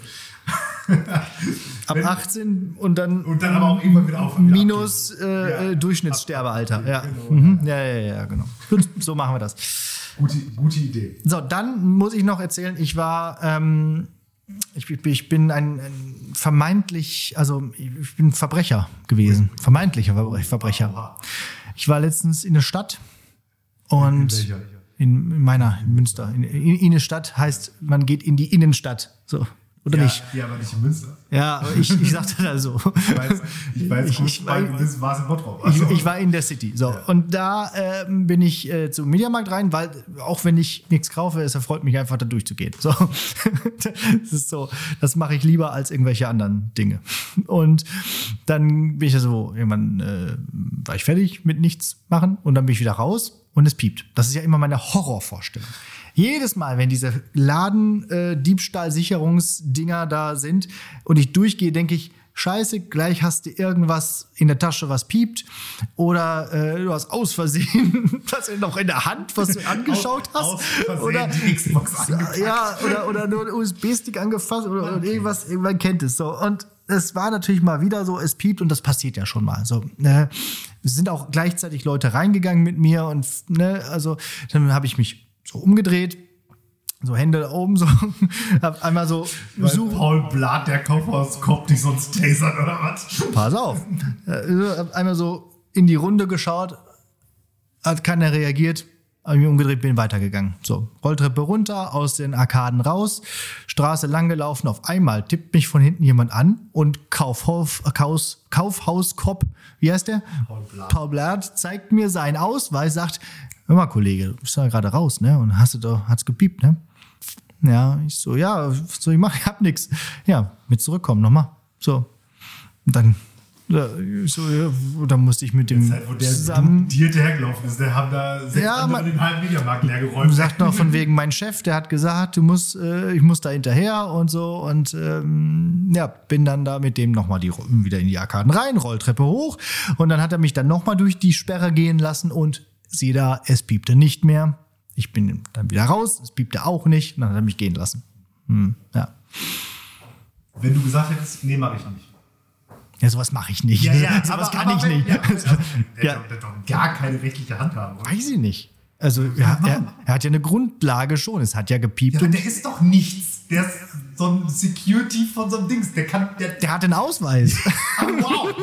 Speaker 2: Ab achtzehn und dann,
Speaker 1: und dann aber auch irgendwann wieder auf.
Speaker 2: Minus äh, ja. Durchschnittssterbealter. Ja.
Speaker 1: Genau,
Speaker 2: mhm. ja, ja, ja, genau. Gut, so machen wir das.
Speaker 1: Gute, gute Idee.
Speaker 2: So, dann muss ich noch erzählen, ich war, ähm, ich, ich bin ein, ein vermeintlich, also ich bin Verbrecher gewesen. Vermeintlicher Verbrecher. Ich war letztens in der Stadt und
Speaker 1: in,
Speaker 2: in, in meiner, in Münster. In, in, in eine Stadt heißt, man geht in die Innenstadt. So. Oder
Speaker 1: ja,
Speaker 2: nicht?
Speaker 1: Ja, aber nicht in Münster.
Speaker 2: Ja, aber ich, ich sagte da so.
Speaker 1: Ich weiß, ich weiß ich, ich, war, ich, war in Bottrop. Also.
Speaker 2: Ich, ich war in der City. So. Ja. Und da äh, bin ich äh, zum Mediamarkt rein, weil auch wenn ich nichts kaufe, es erfreut mich einfach, da durchzugehen. So. Das ist so, das mache ich lieber als irgendwelche anderen Dinge. Und dann bin ich da so, irgendwann äh, war ich fertig mit nichts machen und dann bin ich wieder raus und es piept. Das ist ja immer meine Horrorvorstellung. Jedes Mal, wenn diese Laden-Diebstahl-Sicherungsdinger äh, da sind und ich durchgehe, denke ich, scheiße, gleich hast du irgendwas in der Tasche, was piept. Oder äh, du hast aus Versehen was noch in der Hand, was du angeschaut hast.
Speaker 1: Aus Versehen
Speaker 2: oder
Speaker 1: die Xbox angepackt.
Speaker 2: Ja, oder, oder nur einen U S B-Stick angefasst oder, oder irgendwas, irgendwann kennt es so. Und es war natürlich mal wieder so, es piept und das passiert ja schon mal. So, ne? Es sind auch gleichzeitig Leute reingegangen mit mir und ne, also dann habe ich mich so umgedreht, so Hände da oben, so hab einmal so
Speaker 1: so Paul Blatt, der Kaufhauskopf, dich sonst tasern oder was?
Speaker 2: Pass auf. Hab einmal so in die Runde geschaut, hat keiner reagiert, habe mich umgedreht, bin weitergegangen. So, Rolltreppe runter, aus den Arkaden raus, Straße lang gelaufen, auf einmal tippt mich von hinten jemand an und Kaufhaus, Kaus, Kaufhauskopf, wie heißt der?
Speaker 1: Paul Blatt.
Speaker 2: Paul Blatt zeigt mir seinen Ausweis, sagt, hör mal, Kollege, du bist ja gerade raus, ne? Und hast du doch, hat's gepiept, ne? Ja, ich so, ja, was soll ich machen? Ich hab nix. Ja, mit zurückkommen nochmal. So. Und dann, ja, so, ja, dann musste ich mit dem
Speaker 1: Zeit, wo der
Speaker 2: zusammen.
Speaker 1: dir hinterhergelaufen ist, der haben da sechs
Speaker 2: Ja,
Speaker 1: andere
Speaker 2: man-
Speaker 1: den halben Mediamarkt leer geräumt.
Speaker 2: Sagt noch von wegen, mein Chef, der hat gesagt, du musst, äh, ich muss da hinterher und so. Und ähm, ja, bin dann da mit dem nochmal die, wieder in die Arkaden rein, Rolltreppe hoch. Und dann hat er mich dann nochmal durch die Sperre gehen lassen und sieh da, es piepte nicht mehr. Ich bin dann wieder raus, es piepte auch nicht. Und dann hat er mich gehen lassen. Hm, ja.
Speaker 1: Wenn du gesagt hättest, nee, mach ich nicht.
Speaker 2: Ja, sowas mache ich nicht.
Speaker 1: Ja, ja,
Speaker 2: sowas
Speaker 1: aber,
Speaker 2: kann
Speaker 1: aber
Speaker 2: ich
Speaker 1: wenn,
Speaker 2: nicht.
Speaker 1: Ja, also, der,
Speaker 2: Ja.
Speaker 1: Hat doch, der hat doch gar keine rechtliche Handhabe. Oder?
Speaker 2: Weiß ich nicht. Also ja, er, er hat ja eine Grundlage schon. Es hat ja gepiept.
Speaker 1: Ja, aber
Speaker 2: und
Speaker 1: der ist doch nichts. Der ist so ein Security von so einem Dings. Der kann. Der,
Speaker 2: der hat den Ausweis.
Speaker 1: Ah, wow!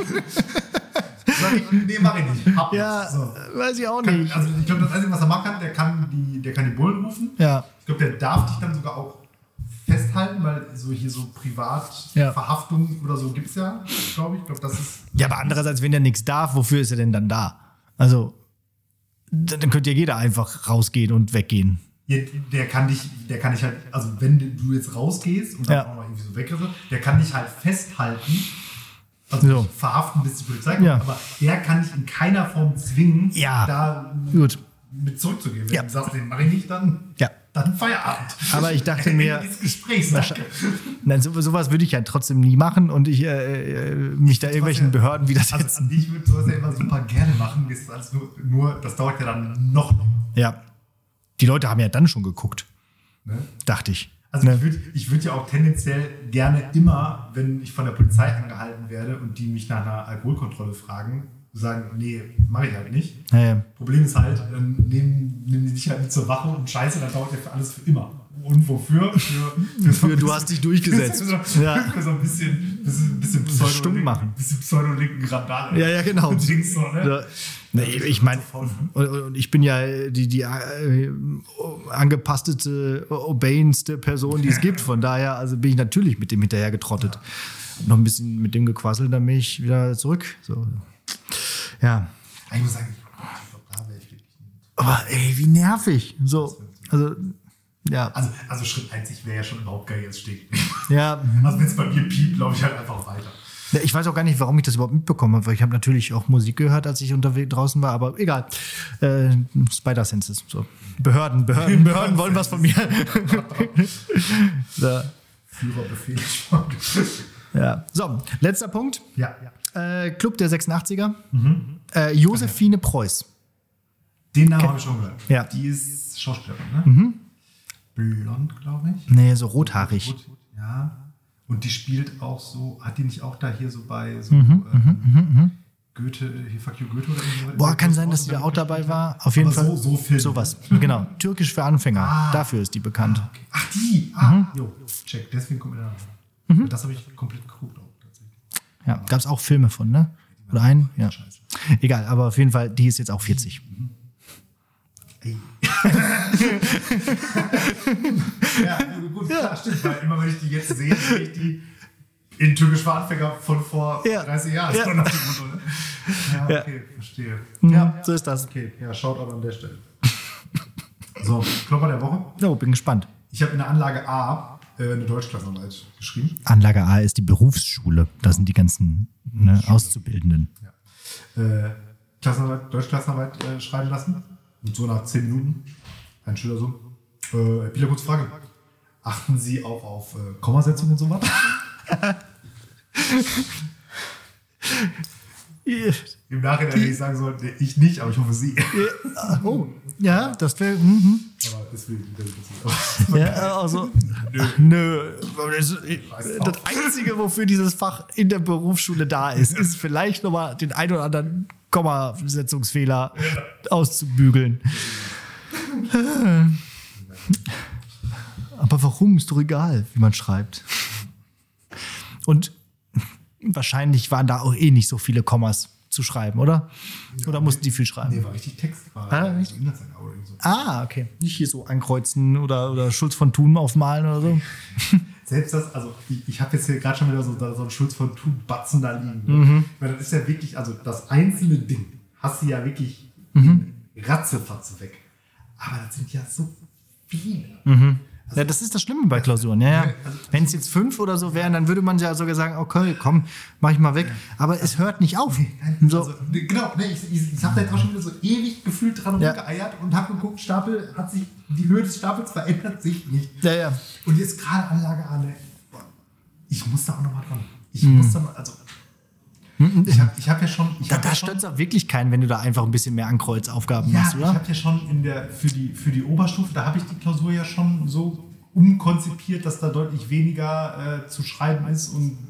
Speaker 1: Sag ich, nee, mach ich nicht. Hab
Speaker 2: ja,
Speaker 1: das. So.
Speaker 2: weiß ich auch
Speaker 1: Kann,
Speaker 2: nicht.
Speaker 1: also ich glaube, das Einzige, was er machen kann, der kann die, der kann die Bullen rufen.
Speaker 2: Ja.
Speaker 1: Ich glaube, der darf dich dann sogar auch festhalten, weil so hier so
Speaker 2: Ja.
Speaker 1: Privatverhaftung oder so gibt es ja, glaube ich. Ich glaube, das ist.
Speaker 2: Ja, aber andererseits, wenn der nichts darf, wofür ist er denn dann da? Also, dann könnte ja jeder einfach rausgehen und weggehen.
Speaker 1: Ja, der kann dich, der kann dich halt, also wenn du jetzt rausgehst und dann
Speaker 2: Ja.
Speaker 1: auch mal irgendwie so weg ist, der kann dich halt festhalten, also
Speaker 2: So.
Speaker 1: nicht verhaften, bis die Polizei kommt,
Speaker 2: Ja.
Speaker 1: aber der kann dich in keiner Form zwingen,
Speaker 2: Ja.
Speaker 1: da
Speaker 2: Gut.
Speaker 1: mit zurückzugehen. Wenn
Speaker 2: Ja.
Speaker 1: du sagst, den mache ich nicht, dann,
Speaker 2: Ja.
Speaker 1: dann Feierabend.
Speaker 2: Aber ich dachte mir-
Speaker 1: Ende des Gesprächs, danke.
Speaker 2: Nein, so, sowas würde ich ja trotzdem nie machen und ich äh, äh, mich da irgendwelchen
Speaker 1: ja-
Speaker 2: Behörden
Speaker 1: Also
Speaker 2: widersetzen.
Speaker 1: an dich würde sowas ja immer super gerne machen, das, ist alles nur, nur, das dauert ja dann noch länger.
Speaker 2: Ja. Die Leute haben ja dann schon geguckt,
Speaker 1: Ne?
Speaker 2: dachte ich.
Speaker 1: Also
Speaker 2: Ne?
Speaker 1: ich würde ich würd ja auch tendenziell gerne immer, wenn ich von der Polizei angehalten werde und die mich nach einer Alkoholkontrolle fragen, sagen, nee, mache ich halt nicht.
Speaker 2: Ja, ja.
Speaker 1: Problem ist halt, ähm, nehmen, nehmen die dich halt mit zur Wache und scheiße, dann dauert ja für alles für immer. Und wofür? Für, für,
Speaker 2: Für du hast dich durchgesetzt.
Speaker 1: Für so,
Speaker 2: Ja.
Speaker 1: für so ein bisschen, bisschen, bisschen Pseudo
Speaker 2: Stumm machen.
Speaker 1: bisschen pseudo-linken Randale.
Speaker 2: Ja, ja, genau.
Speaker 1: Dings so, ne?
Speaker 2: Ja. Nee, ich meine, und, und ich bin ja die, die äh, angepasstete, obeyendste Person, die es gibt. Von daher also bin ich natürlich mit dem hinterher getrottet. Noch ein bisschen mit dem gequasselt, dann bin ich wieder zurück. So. Ja.
Speaker 1: Ich muss sagen, ich glaube, da wäre ich wirklich nicht.
Speaker 2: Aber ey, wie nervig. So, also, ja.
Speaker 1: Also, also Schritt eins, ich wäre ja schon überhaupt geil, jetzt steht.
Speaker 2: Ja.
Speaker 1: Also wenn es bei mir piept, laufe ich halt einfach weiter.
Speaker 2: Ja, ich weiß auch gar nicht, warum ich das überhaupt mitbekommen habe, weil ich habe natürlich auch Musik gehört, als ich unterwegs draußen war, aber egal. Äh, Spider-Senses. So. Behörden, Behörden, Behörden wollen was von mir. So.
Speaker 1: Führerbefehl.
Speaker 2: Ja. So, letzter Punkt.
Speaker 1: Ja.
Speaker 2: Äh, Club der sechsundachtziger. Äh, Josephine Preuß.
Speaker 1: Den Namen habe ich schon gehört.
Speaker 2: Ja.
Speaker 1: Die ist Schauspielerin, ne? Blond, glaube ich.
Speaker 2: Nee, so rothaarig.
Speaker 1: Rot, ja. Und die spielt auch so, hat die nicht auch da hier so bei so ähm, Goethe, hier Fuck You Goethe oder irgendwas?
Speaker 2: Boah, kann sein, dass sie da auch dabei war. Auf jeden
Speaker 1: Aber
Speaker 2: Fall.
Speaker 1: So, so Film.
Speaker 2: Sowas. Genau. Türkisch für Anfänger.
Speaker 1: Ah.
Speaker 2: Dafür ist die bekannt.
Speaker 1: Okay. Ach, die! Ah, jo, check. Deswegen kommt mir da. Mhm. Das habe ich komplett geguckt auch tatsächlich.
Speaker 2: Ja, gab es auch Filme von, ne? Oder einen? Ja.
Speaker 1: Scheiße.
Speaker 2: Egal, aber auf jeden Fall, die ist jetzt auch vierzig.
Speaker 1: Ey. Ja, gut, klar, stimmt. Weil immer wenn ich die jetzt sehe, sehe ich die in türkisch für Anfänger von vor
Speaker 2: Ja.
Speaker 1: dreißig Jahren.
Speaker 2: Ja.
Speaker 1: So nach dem Motto, ne? Ja,
Speaker 2: Ja.
Speaker 1: okay, verstehe.
Speaker 2: Mhm,
Speaker 1: Ja,
Speaker 2: so ist das.
Speaker 1: okay. Ja, schaut auch an der Stelle. So, Klopper der Woche.
Speaker 2: Oh, bin gespannt.
Speaker 1: Ich habe in der Anlage A äh, eine Deutschklassenarbeit geschrieben.
Speaker 2: Anlage A ist die Berufsschule. Da sind die ganzen ne, Auszubildenden.
Speaker 1: Äh, Klassenarbeit, Deutschklassenarbeit äh, schreiben lassen. Und so nach zehn Minuten. Ein Schüler so. Äh, wieder kurze Frage. Achten Sie auch auf äh, Kommasetzung und so was? Im Nachhinein hätte ich sagen sollen, nee, ich nicht, aber ich hoffe Sie.
Speaker 2: Oh, ja, das wäre. Mhm.
Speaker 1: Aber deswegen, das
Speaker 2: Ja, also. Nö. Das, das Einzige, wofür dieses Fach in der Berufsschule da ist, ist vielleicht nochmal den ein oder anderen Kommasetzungsfehler auszubügeln. Aber warum? Ist doch egal, wie man schreibt. Und wahrscheinlich waren da auch eh nicht so viele Kommas zu schreiben, oder? Oder mussten die viel schreiben?
Speaker 1: Nee, war richtig Text. War
Speaker 2: Ah,
Speaker 1: äh,
Speaker 2: richtig?
Speaker 1: Inhaltsangabe oder so.
Speaker 2: Ah, okay. Nicht hier so ankreuzen oder, oder Schulz von Thun aufmalen oder so.
Speaker 1: Selbst das, also ich, ich habe jetzt hier gerade schon wieder so, so einen Schulz von Thun-Batzen da liegen. Ne?
Speaker 2: Mhm.
Speaker 1: Weil das ist ja wirklich, also das einzelne Ding hast du ja wirklich
Speaker 2: Mhm.
Speaker 1: ratzefatze weg. Aber das sind ja so viele.
Speaker 2: Mhm. Ja, das ist das Schlimme bei Klausuren. Ja, ja. Wenn es jetzt fünf oder so wären, dann würde man ja sogar sagen, okay, komm, mach ich mal weg. Aber es hört nicht auf. So.
Speaker 1: Also, genau, ne, ich, ich, ich habe da jetzt auch schon wieder so ewig gefühlt dran
Speaker 2: Ja.
Speaker 1: rumgeeiert und habe geguckt, Stapel hat sich, die Höhe des Stapels verändert sich nicht.
Speaker 2: Ja, ja.
Speaker 1: Und jetzt gerade Anlage A, ne, boah, ich muss da auch nochmal dran. Ich
Speaker 2: Mhm.
Speaker 1: muss da noch, also ich habe ich hab ja schon... Ich
Speaker 2: Da,
Speaker 1: hab
Speaker 2: da
Speaker 1: ja schon
Speaker 2: stört es auch wirklich keinen, wenn du da einfach ein bisschen mehr Ankreuzaufgaben
Speaker 1: ja,
Speaker 2: machst,
Speaker 1: ich
Speaker 2: oder?
Speaker 1: habe ja schon in der, für, die, für die Oberstufe, da habe ich die Klausur ja schon so umkonzipiert, dass da deutlich weniger äh, zu schreiben ist und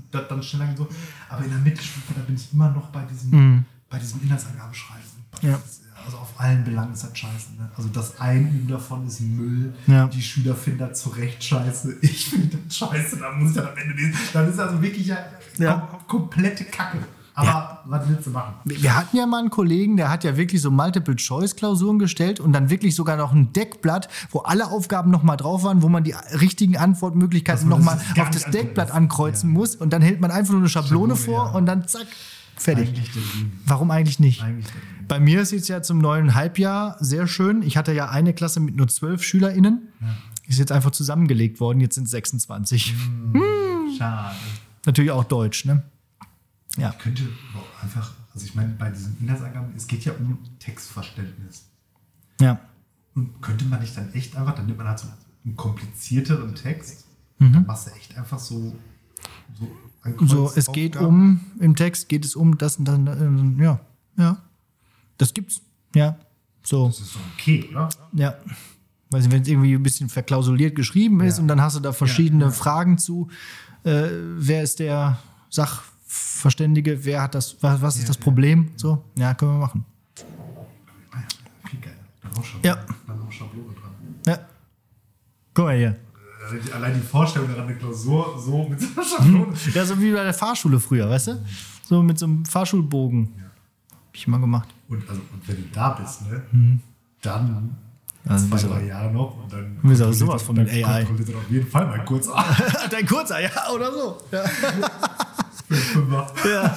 Speaker 1: das dann schneller geht. So. Aber in der Mittelstufe, da bin ich immer noch bei diesem,
Speaker 2: Mhm.
Speaker 1: bei diesem Inhaltsangabenschreiben.
Speaker 2: Ja.
Speaker 1: Das ist, also auf allen Belangen ist das scheiße. Ne? Also das Einüben davon ist Müll.
Speaker 2: Ja.
Speaker 1: Die Schüler finden das zu Recht scheiße. Ich finde das scheiße. Da muss ich dann am Ende lesen. Dann ist also wirklich ja,
Speaker 2: Ja.
Speaker 1: kom komplette Kacke. Aber
Speaker 2: Ja.
Speaker 1: was willst du machen?
Speaker 2: Wir hatten ja mal einen Kollegen, der hat ja wirklich so Multiple-Choice-Klausuren gestellt und dann wirklich sogar noch ein Deckblatt, wo alle Aufgaben nochmal drauf waren, wo man die richtigen Antwortmöglichkeiten
Speaker 1: Dass man
Speaker 2: nochmal
Speaker 1: das gar
Speaker 2: auf das
Speaker 1: nicht angucken
Speaker 2: Deckblatt
Speaker 1: muss.
Speaker 2: ankreuzen
Speaker 1: Ja.
Speaker 2: muss und dann hält man einfach nur eine Schablone,
Speaker 1: Schablone,
Speaker 2: vor
Speaker 1: ja.
Speaker 2: und dann zack, fertig.
Speaker 1: Eigentlich dagegen.
Speaker 2: Warum eigentlich nicht?
Speaker 1: Eigentlich dagegen.
Speaker 2: Bei mir ist jetzt ja zum neuen Halbjahr sehr schön. Ich hatte ja eine Klasse mit nur zwölf SchülerInnen.
Speaker 1: Ja.
Speaker 2: Ist jetzt einfach zusammengelegt worden. Jetzt sind es sechsundzwanzig.
Speaker 1: Schade.
Speaker 2: Natürlich auch Deutsch, ne? Ja.
Speaker 1: Ich könnte auch einfach, also ich meine, bei diesen Inhaltsangaben, es geht ja um Textverständnis.
Speaker 2: Ja.
Speaker 1: Und könnte man nicht dann echt einfach, dann nimmt man halt so einen komplizierteren Text,
Speaker 2: Mhm.
Speaker 1: dann machst du echt einfach so, so
Speaker 2: So, es geht um, im Text geht es um das und dann, ähm, ja, ja. Das gibt's, ja. So,
Speaker 1: Das ist doch okay, oder?
Speaker 2: ja. Weiß nicht, wenn es irgendwie ein bisschen verklausuliert geschrieben ist
Speaker 1: Ja.
Speaker 2: und dann hast du da verschiedene
Speaker 1: Ja, ja.
Speaker 2: Fragen zu, äh, wer ist der Sachverständige, wer hat das, was, was ist
Speaker 1: Ja,
Speaker 2: das
Speaker 1: ja.
Speaker 2: Problem? So, ja, können wir machen.
Speaker 1: Ah ja, viel geiler. Dann auch Schablone,
Speaker 2: Ja.
Speaker 1: dann auch Schablone dran.
Speaker 2: Ja. Guck mal hier.
Speaker 1: Äh, Allein die Vorstellung daran, eine Klausur so mit so einer Schablone.
Speaker 2: Ja, so wie bei der Fahrschule früher, weißt du? So mit so einem Fahrschulbogen.
Speaker 1: Ja.
Speaker 2: Hab ich mal gemacht.
Speaker 1: Und, also, und wenn du da bist, ne, dann
Speaker 2: Also
Speaker 1: zwei,
Speaker 2: bist du-
Speaker 1: drei Jahre noch und dann
Speaker 2: bist du aber
Speaker 1: kontrolliert
Speaker 2: sowas
Speaker 1: er-
Speaker 2: von
Speaker 1: dann
Speaker 2: mit A I.
Speaker 1: kontrolliert er auf jeden Fall mal kurz an.
Speaker 2: Dein kurzer, ja, oder so. Ja.
Speaker 1: Fünfer.
Speaker 2: Ja.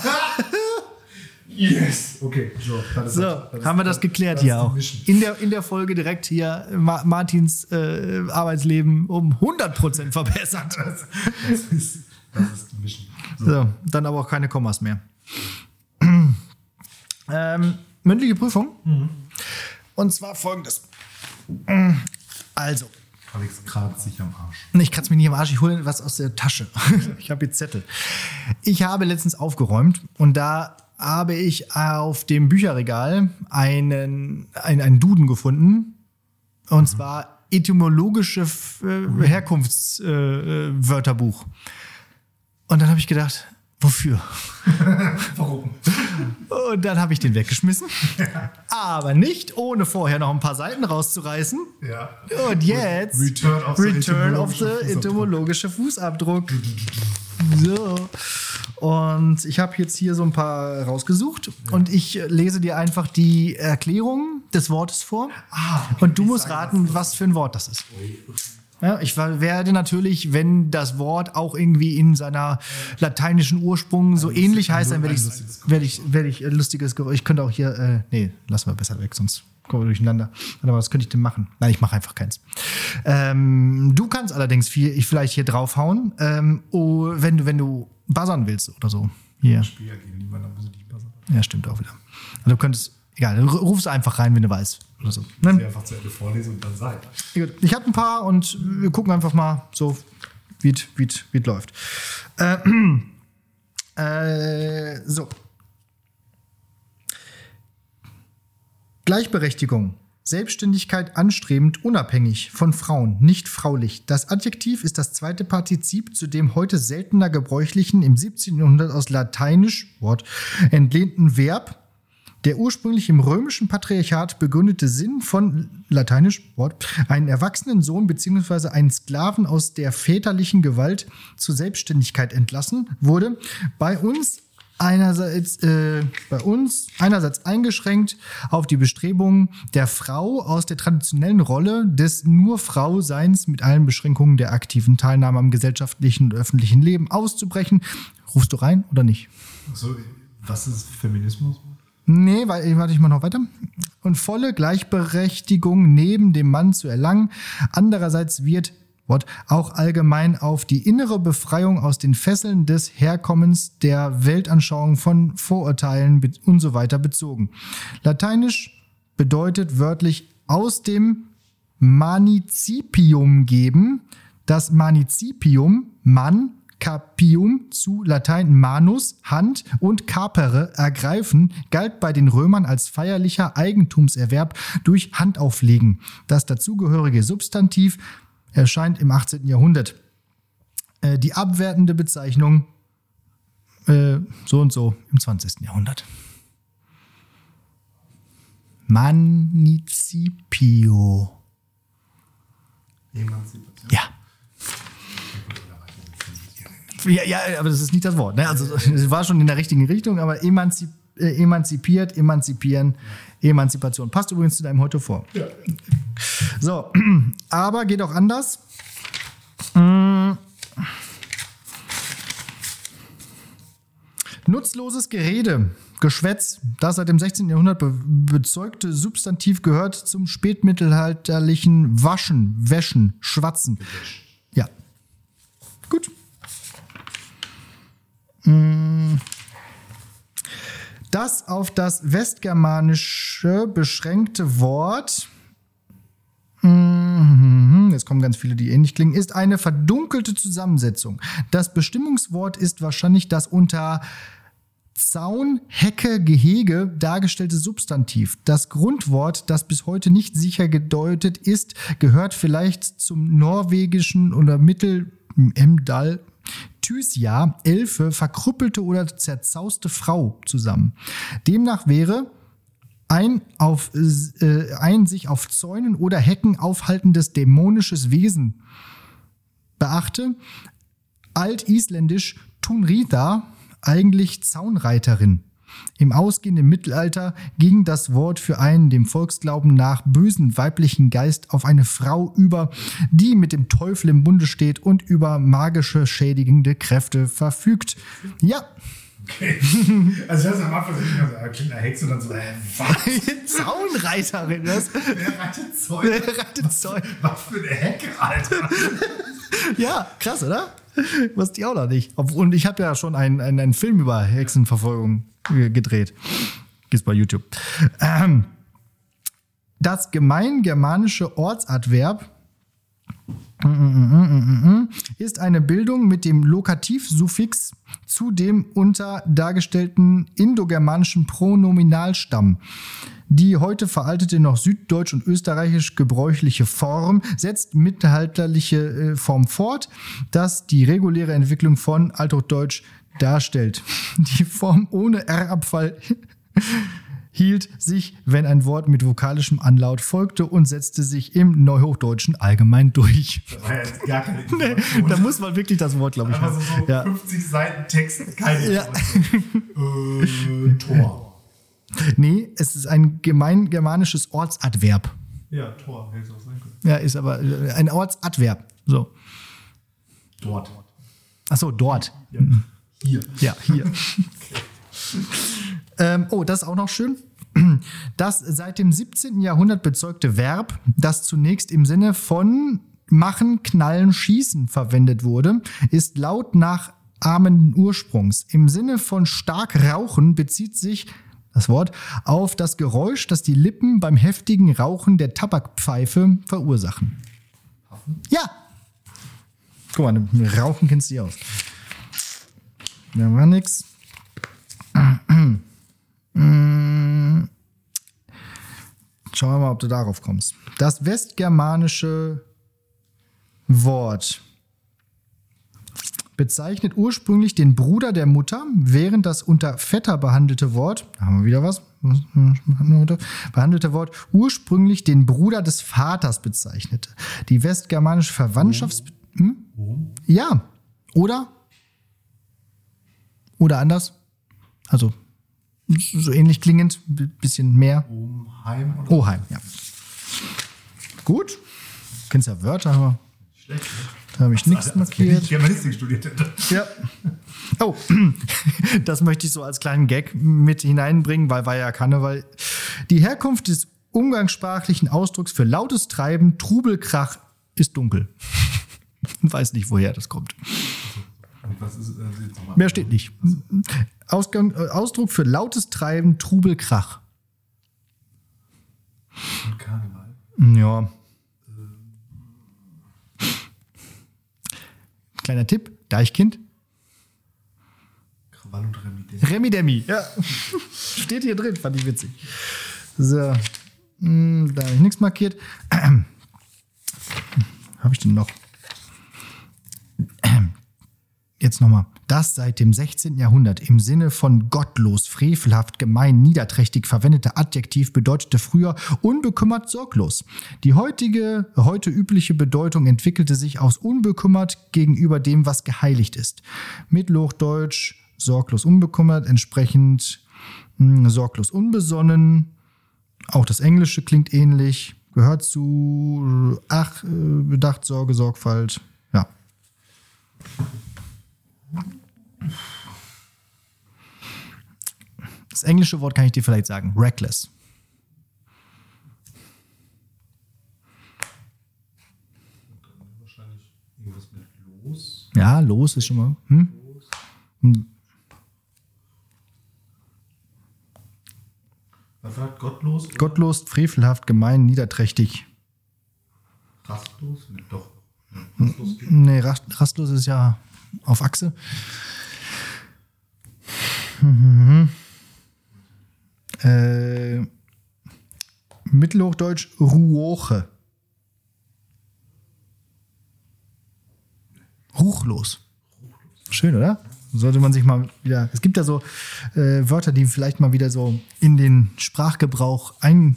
Speaker 1: Yes! Okay, so. Dann ist
Speaker 2: So,
Speaker 1: das, dann ist
Speaker 2: haben wir das geklärt
Speaker 1: das
Speaker 2: hier
Speaker 1: ist die
Speaker 2: auch.
Speaker 1: Mission.
Speaker 2: In der, in der Folge direkt hier Ma Martins äh, Arbeitsleben um hundert Prozent verbessert.
Speaker 1: Das, das, ist, das ist die Mission. So.
Speaker 2: So, dann aber auch keine Kommas mehr. ähm, mündliche Prüfung. Und zwar folgendes. Also,
Speaker 1: Alex kratzt sich am Arsch.
Speaker 2: ich kratze mich nicht am Arsch, ich hole was aus der Tasche. Ich habe jetzt Zettel. Ich habe letztens aufgeräumt und da habe ich auf dem Bücherregal einen, einen, einen Duden gefunden. Und zwar etymologische äh, Herkunftswörterbuch. Äh, und dann habe ich gedacht, wofür?
Speaker 1: Warum?
Speaker 2: Und dann habe ich den weggeschmissen. Aber nicht, ohne vorher noch ein paar Seiten rauszureißen.
Speaker 1: Ja.
Speaker 2: Und jetzt
Speaker 1: Return of the
Speaker 2: Return of the
Speaker 1: etymologische
Speaker 2: etymologische Fußabdruck. So. Und ich habe jetzt hier so ein paar rausgesucht und ich lese dir einfach die Erklärung des Wortes vor.
Speaker 1: Ah, okay.
Speaker 2: Und du
Speaker 1: Ich
Speaker 2: musst
Speaker 1: sage,
Speaker 2: raten,
Speaker 1: was
Speaker 2: was für ein Wort das ist. Ja, ich war- werde natürlich, wenn das Wort auch irgendwie in seiner lateinischen Ursprung so
Speaker 1: lustig-
Speaker 2: ähnlich heißt, dann
Speaker 1: ein
Speaker 2: werde ich,
Speaker 1: lustiges Geräusch.
Speaker 2: werde ich, werde ich äh, lustiges Geräusch. Ich könnte auch hier, äh, nee, lassen wir besser weg, sonst kommen wir durcheinander. Warte mal, was könnte ich denn machen? Nein, ich mache einfach keins. Ähm, du kannst allerdings viel, ich vielleicht hier draufhauen, ähm, oh, wenn du, wenn du buzzern willst oder so. Hier.
Speaker 1: Spiel ja gegen niemanden, dann muss ich nicht passen.
Speaker 2: Ja, stimmt auch wieder. Also du könntest, egal, du rufst einfach rein, wenn du weißt oder so.
Speaker 1: Ich muss
Speaker 2: Ne?
Speaker 1: sie einfach zu Ende vorlesen und dann sei.
Speaker 2: Gut. Ich habe ein paar und wir gucken einfach mal so, wie es wie es- wie es läuft. Äh, äh, so. Gleichberechtigung. Selbstständigkeit anstrebend, unabhängig von Frauen, nicht fraulich. Das Adjektiv ist das zweite Partizip zu dem heute seltener gebräuchlichen, im siebzehnten Jahrhundert aus Lateinisch Wort entlehnten Verb. Der ursprünglich im römischen Patriarchat begründete Sinn von Lateinisch Wort einen erwachsenen Sohn bzw. einen Sklaven aus der väterlichen Gewalt zur Selbstständigkeit entlassen wurde, bei uns einerseits äh, bei uns einerseits eingeschränkt auf die Bestrebungen der Frau aus der traditionellen Rolle des nur Frau-Seins mit allen Beschränkungen der aktiven Teilnahme am gesellschaftlichen und öffentlichen Leben auszubrechen. Rufst du rein oder nicht?
Speaker 1: So, was ist Feminismus?
Speaker 2: Nee, weil, warte ich mal noch weiter. Und volle Gleichberechtigung neben dem Mann zu erlangen. Andererseits wird Wort auch allgemein auf die innere Befreiung aus den Fesseln des Herkommens, der Weltanschauung von Vorurteilen be- und so weiter bezogen. Lateinisch bedeutet wörtlich aus dem Manicipium geben. Das Manicipium, Mann, Capium zu Latein manus, Hand und capere, ergreifen, galt bei den Römern als feierlicher Eigentumserwerb durch Handauflegen. Das dazugehörige Substantiv erscheint im achtzehnten Jahrhundert. Äh, die abwertende Bezeichnung äh, so und so im zwanzigsten Jahrhundert. Manicipio.
Speaker 1: Emanzipation.
Speaker 2: Ja. Ja, ja, aber das ist nicht das Wort. Ne? Also es war schon in der richtigen Richtung, aber emanzip, äh, emanzipiert, emanzipieren, ja. Emanzipation. Passt übrigens zu deinem heute vor.
Speaker 1: Ja.
Speaker 2: So, aber geht auch anders. Hm. Nutzloses Gerede, Geschwätz, das seit dem sechzehnten Jahrhundert be- bezeugte Substantiv gehört zum spätmittelalterlichen Waschen, Wäschen, Schwatzen. Ja. Gut. Das auf das Westgermanische beschränkte Wort, jetzt kommen ganz viele, die ähnlich klingen, ist eine verdunkelte Zusammensetzung. Das Bestimmungswort ist wahrscheinlich das unter Zaun, Hecke, Gehege dargestellte Substantiv. Das Grundwort, das bis heute nicht sicher gedeutet ist, gehört vielleicht zum norwegischen oder Mittel-Emdal Thysja, Elfe, verkrüppelte oder zerzauste Frau zusammen. Demnach wäre ein, auf, äh, ein sich auf Zäunen oder Hecken aufhaltendes dämonisches Wesen. Beachte, altisländisch Tunrita, eigentlich Zaunreiterin. Im ausgehenden Mittelalter ging das Wort für einen dem Volksglauben nach bösen weiblichen Geist auf eine Frau über, die mit dem Teufel im Bunde steht und über magische, schädigende Kräfte verfügt. Ja.
Speaker 1: Okay. Also das ist am Anfang so ein kleiner Hexe und dann so, äh, was?
Speaker 2: Zaunreiterin, das?
Speaker 1: Wer reitet Zäune?
Speaker 2: Wer reitet Zäune?
Speaker 1: Was für eine Hecke, Alter.
Speaker 2: Ja, krass, oder? Was die auch noch nicht. Und ich habe ja schon einen, einen, einen Film über Hexenverfolgung gedreht. Gibt's bei YouTube. Ähm, das gemeingermanische Ortsadverb ist eine Bildung mit dem Lokativsuffix zu dem unter dargestellten indogermanischen Pronominalstamm. Die heute veraltete noch süddeutsch und österreichisch gebräuchliche Form setzt mittelalterliche Form fort, das die reguläre Entwicklung von Althochdeutsch darstellt. Die Form ohne R-Abfall hielt sich, wenn ein Wort mit vokalischem Anlaut folgte und setzte sich im Neuhochdeutschen allgemein durch.
Speaker 1: Das war ja jetzt gar keine
Speaker 2: Nee, da muss man wirklich das Wort, glaube ich,
Speaker 1: haben. Also so
Speaker 2: ja.
Speaker 1: fünfzig Seiten Text, keine
Speaker 2: Ja.
Speaker 1: äh, Tor.
Speaker 2: Nee, es ist ein gemeingermanisches Ortsadverb.
Speaker 1: Ja, Tor, hätte es auch sein können.
Speaker 2: Ja, ist aber ein Ortsadverb. So.
Speaker 1: Dort.
Speaker 2: Ach so, dort.
Speaker 1: Ja. Hier.
Speaker 2: Ja, hier. ähm, oh, das ist auch noch schön. Das seit dem siebzehnten Jahrhundert bezeugte Verb, das zunächst im Sinne von machen, knallen, schießen verwendet wurde, ist laut nachahmenden Ursprungs. Im Sinne von stark rauchen bezieht sich das Wort auf das Geräusch, das die Lippen beim heftigen Rauchen der Tabakpfeife verursachen. Ja. Guck mal, mit Rauchen kennst du dich aus. Da war nix. Schauen wir mal, ob du darauf kommst. Das westgermanische Wort bezeichnet ursprünglich den Bruder der Mutter, während das unter Vetter behandelte Wort, da haben wir wieder was, behandelte Wort ursprünglich den Bruder des Vaters bezeichnete. Die westgermanische Verwandtschafts... Hm? Ja, oder? Oder anders? Also so ähnlich klingend, b- bisschen mehr.
Speaker 1: Oheim oder
Speaker 2: Oheim, ja. Gut. Du kennst ja Wörter, aber
Speaker 1: schlecht.
Speaker 2: da habe ich nichts
Speaker 1: Als wenn
Speaker 2: markiert.
Speaker 1: ich Germanistik studiert hätte.
Speaker 2: Ja. Oh, das möchte ich so als kleinen Gag mit hineinbringen, weil war ja Karneval. Die Herkunft des umgangssprachlichen Ausdrucks für lautes Treiben, Trubelkrach ist dunkel. Ich weiß nicht, woher das kommt.
Speaker 1: Und was ist, äh, jetzt nochmal?
Speaker 2: Mehr steht nicht. Ausgang, äh, Ausdruck für lautes Treiben, Trubelkrach.
Speaker 1: Und Karneval.
Speaker 2: Ja. Kleiner Tipp, Deichkind.
Speaker 1: Krawall und Remide.
Speaker 2: Remi Demi. Ja. Steht hier drin, fand ich witzig. So. Hm, da habe ich nichts markiert. Habe ich denn noch? Jetzt nochmal. Das seit dem sechzehnten Jahrhundert im Sinne von gottlos, frevelhaft, gemein, niederträchtig verwendete Adjektiv bedeutete früher unbekümmert, sorglos. Die heutige, heute übliche Bedeutung entwickelte sich aus unbekümmert gegenüber dem, was geheiligt ist. Mittelhochdeutsch sorglos, unbekümmert, entsprechend mh, sorglos, unbesonnen. Auch das Englische klingt ähnlich. Gehört zu ach, Bedacht, Sorge, Sorgfalt. Ja. Das englische Wort kann ich dir vielleicht sagen. Reckless.
Speaker 1: Wahrscheinlich irgendwas mit los.
Speaker 2: Ja, los ist schon mal. Hm? Hm.
Speaker 1: Was sagt gottlos? Oder?
Speaker 2: Gottlos, frevelhaft, gemein, niederträchtig.
Speaker 1: Rastlos? Nee, doch. Rastlos geht.
Speaker 2: Nee, rast, rastlos ist ja auf Achse. Mhm. Äh, Mittelhochdeutsch Ruoche. Ruchlos. Schön, oder? Sollte man sich mal wieder. Es gibt ja so äh, Wörter, die vielleicht mal wieder so in den Sprachgebrauch